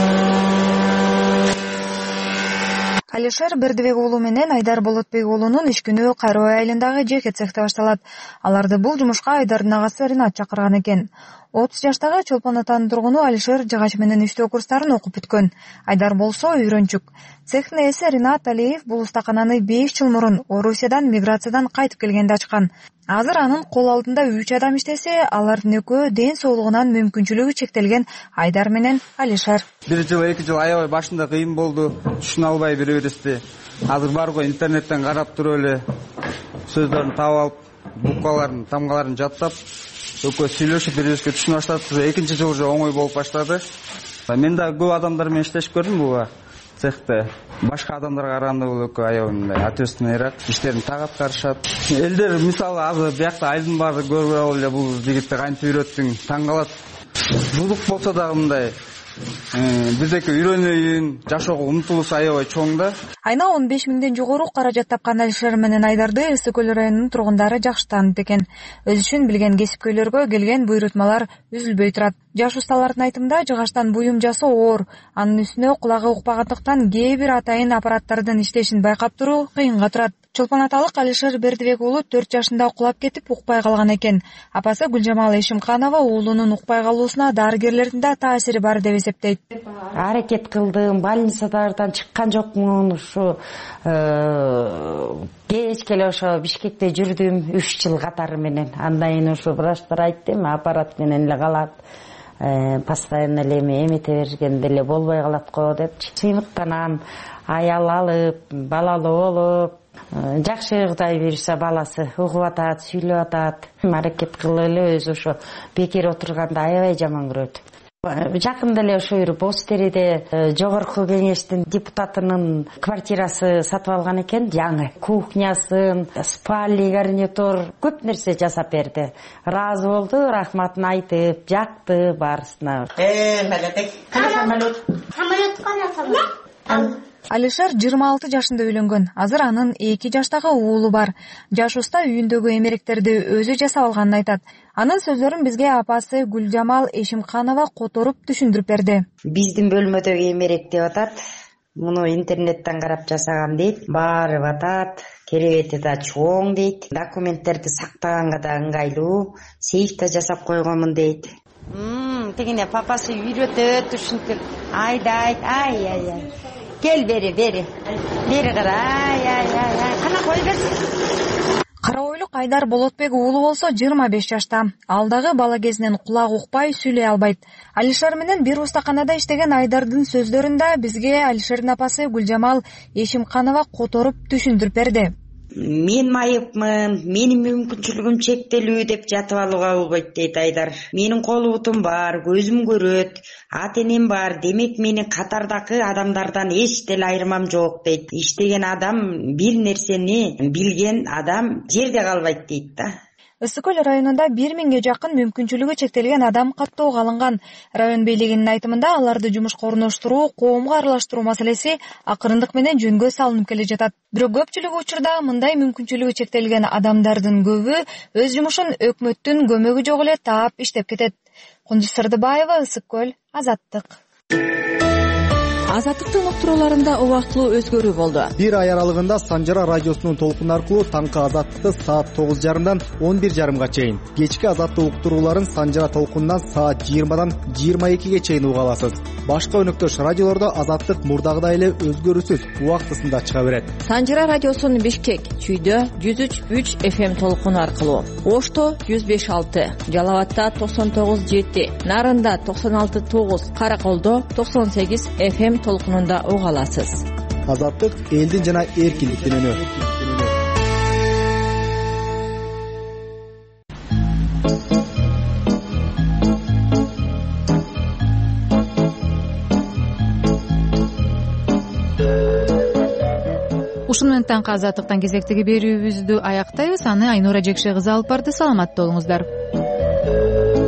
Алишер Бердибек уулу менен Айдар Болотбек уулунун иш күнү Кайроо айылындагы жеке цехте башталат. Аларды бул жумушка Айдардын агасы Ринат чакырган экен. отуз жаштагы Чолпон атанын тургуну Алишер жыгач менен иштөө курстарын окуп бүткөн. Айдар болсо үйрөнчүк. Цехтин ээси Ринат Алиев бул устакананы беш жыл мурун Орусиядан миграциядан кайтып келгенде ачкан. Азыр анын кол алдында үч адам иштесе, алардын экөө ден соолугунан мүмкүнчүлүгү чектелген Айдар менен Алишер. Бир жыл, эки жыл аябай башында кыйын болду. Түшүнө албай бири бирибизди. Азыр барго интернеттен карап туруп эле сөздөрүн таап алып, букваларын, тамгаларын жаттап, экөөбүз сүйлөшүп бири бирибизге түшүнө баштадык. Экинчи жыл уже оңой болуп баштады. Мен да көп адамдар менен иштешип көрдүм буга цехте. Башка адамдарга караганда бул экөө аябай мындай ответственныйраак, иштерин так аткарышат. Элдер мисалы азыр биякта айдын баары көрүп алып эле бул жигитти кантип үйрөттүң таң калат. Бузук болсо дагы мындай биздеки үйрөнөйүн, жашоого умтулуусу аябай чоң да. Айына он беш миңден жогору каражат тапкан Алишер менен Айдарды Ысык көл районунун тургундары жакшы тааныт экен. Өз ишин билген кесипкөйлөргө келген буйрутмалар үзүлбөй турат. Жаш усталардын айтымында жыгачтан буюм жасоо оор. Анын үстүнө кулагы укпагандыктан кээ бир атайын аппараттардын иштешин байкап туруу кыйынга турат. Чолпон аталык Алишер Бердибек уулу төрт жашында кулап кетип укпай калган экен. Апасы Гүлжамал Эшимканова уулунун укпай калуусуна дарыгерлердин да таасири бар деп эсептейт. Аракет кылдым, больницадардан чыккан жокмун. Ушу кечке эле ошо Бишкекте жүрдүм үч жыл катары менен. Андан кийин ушу врачтар айтты, аппарат менен эле калат. Постоянно эле эмете бергенде эле болбой калат го деп. Сыйныктанам, аял алып, балалуу болуп, жакшы Кудай буйруса баласы угуп атат, сүйлөп атат. Аракет кылып эле өзү ошо бекер отурганда аябай жаман көрөт. Жакында эле ошо Боз Тереде жогорку кеңештин депутатынын квартирасы сатып алган экен, жаңы кухнясын, спальный гарнитур, көп нерсе жасап берди. Ыраазы болду, рахматын айтып, жакты баарысына. Э, малетек. Самолет. Самолет кана самолет. Алишер жыйырма алты жашында үйлөнгөн. Азыр анын эки жаштагы уулу бар. Жаш уста үйүндөгү эмеректерди өзү жасап алганын айтат. Анын сөздөрүн бизге апасы Гүлжамал Эшимканова которуп түшүндүрүп берди. Биздин бөлмөдөгү эмерек деп атат. Муну интернеттен карап жасаган дейт. Баары атат. Керебети да чоң дейт. Документтерди сактаганга да ыңгайлуу. Сейфте жасап койгонмун дейт. Мм, тегине папасы үйрөтөт, ушинтип айдайт. Ай, ай, ай. Gel beri beri. Beri kara. Ay ay ay ay. Kana koy bersin. Кара ойлук Айдар Болотбек уулу болсо жыйырма беш жашта. Ал дагы бала кезинен кулак укпай, сүйлөй албайт. Алишер менен бир устаканада иштеген Айдардын сөздөрүндө бизге Алишердин апасы Гүлжамал Эшимканова которуп түшүндүрүп берди. Мен майыпмын, менин мүмкүнчүлүгүм чектелүү деп жатып алууга болбойт дейт Айдар. Менин кол бутум бар, көзүм көрөт, ата энем бар, демек менин катардагы адамдардан эч деле айырмам жок дейт. Иштеген адам, бир нерсени билген адам жерде калбайт дейт да. Ысык көл районунда бир миңге жакын мүмкүнчүлүгү чектелген адам каттоого алынган. Район бийлигинин айтымында аларды жумушка орноштуруу, коомго аралаштыруу маселеси акырындык менен жөнгө салынып келе жатат. Бирок көпчүлүк учурда мындай мүмкүнчүлүгү чектелген адамдардын көбү өз жумушун өкмөттүн көмөгү жок эле таап иштеп кетет. Кундуз Сырдыбаева, Ысык көл, Азаттык. Азаттыктын уктурууларында убактылуу өзгөрүү болду. Бир ай аралыгында Санжара радиосунун толкуну аркылуу таңкы Азаттыкты саат тогуз жарымдан он бир жарымга чейин, кечки Азаттык уктурууларын Санжара толкунунан саат жыйырмадан жыйырма экиге чейин уга аласыз. Башка өнөктөш радиолордо Азаттык мурдагыдай эле өзгөрүүсүз убактысында чыга берет. Санжара радиосунун Бишкек, Чүйдө жүз үч үч эф эм толкуну аркылуу, Ошто жүз беш алты, Жалалатта токсон тогуз жети, Нарында токсон алты тогуз, Караколдо токсон сегиз эф эм толкунунда уга аласыз. Азаттык элдин жана эркиндиктин үнү. Ушун менен таңкы Азаттыктан кезектеги берүүбүздү аяктайбыз. Аны Айнура Жекше кызы алып барды. Саламатта болуңуздар.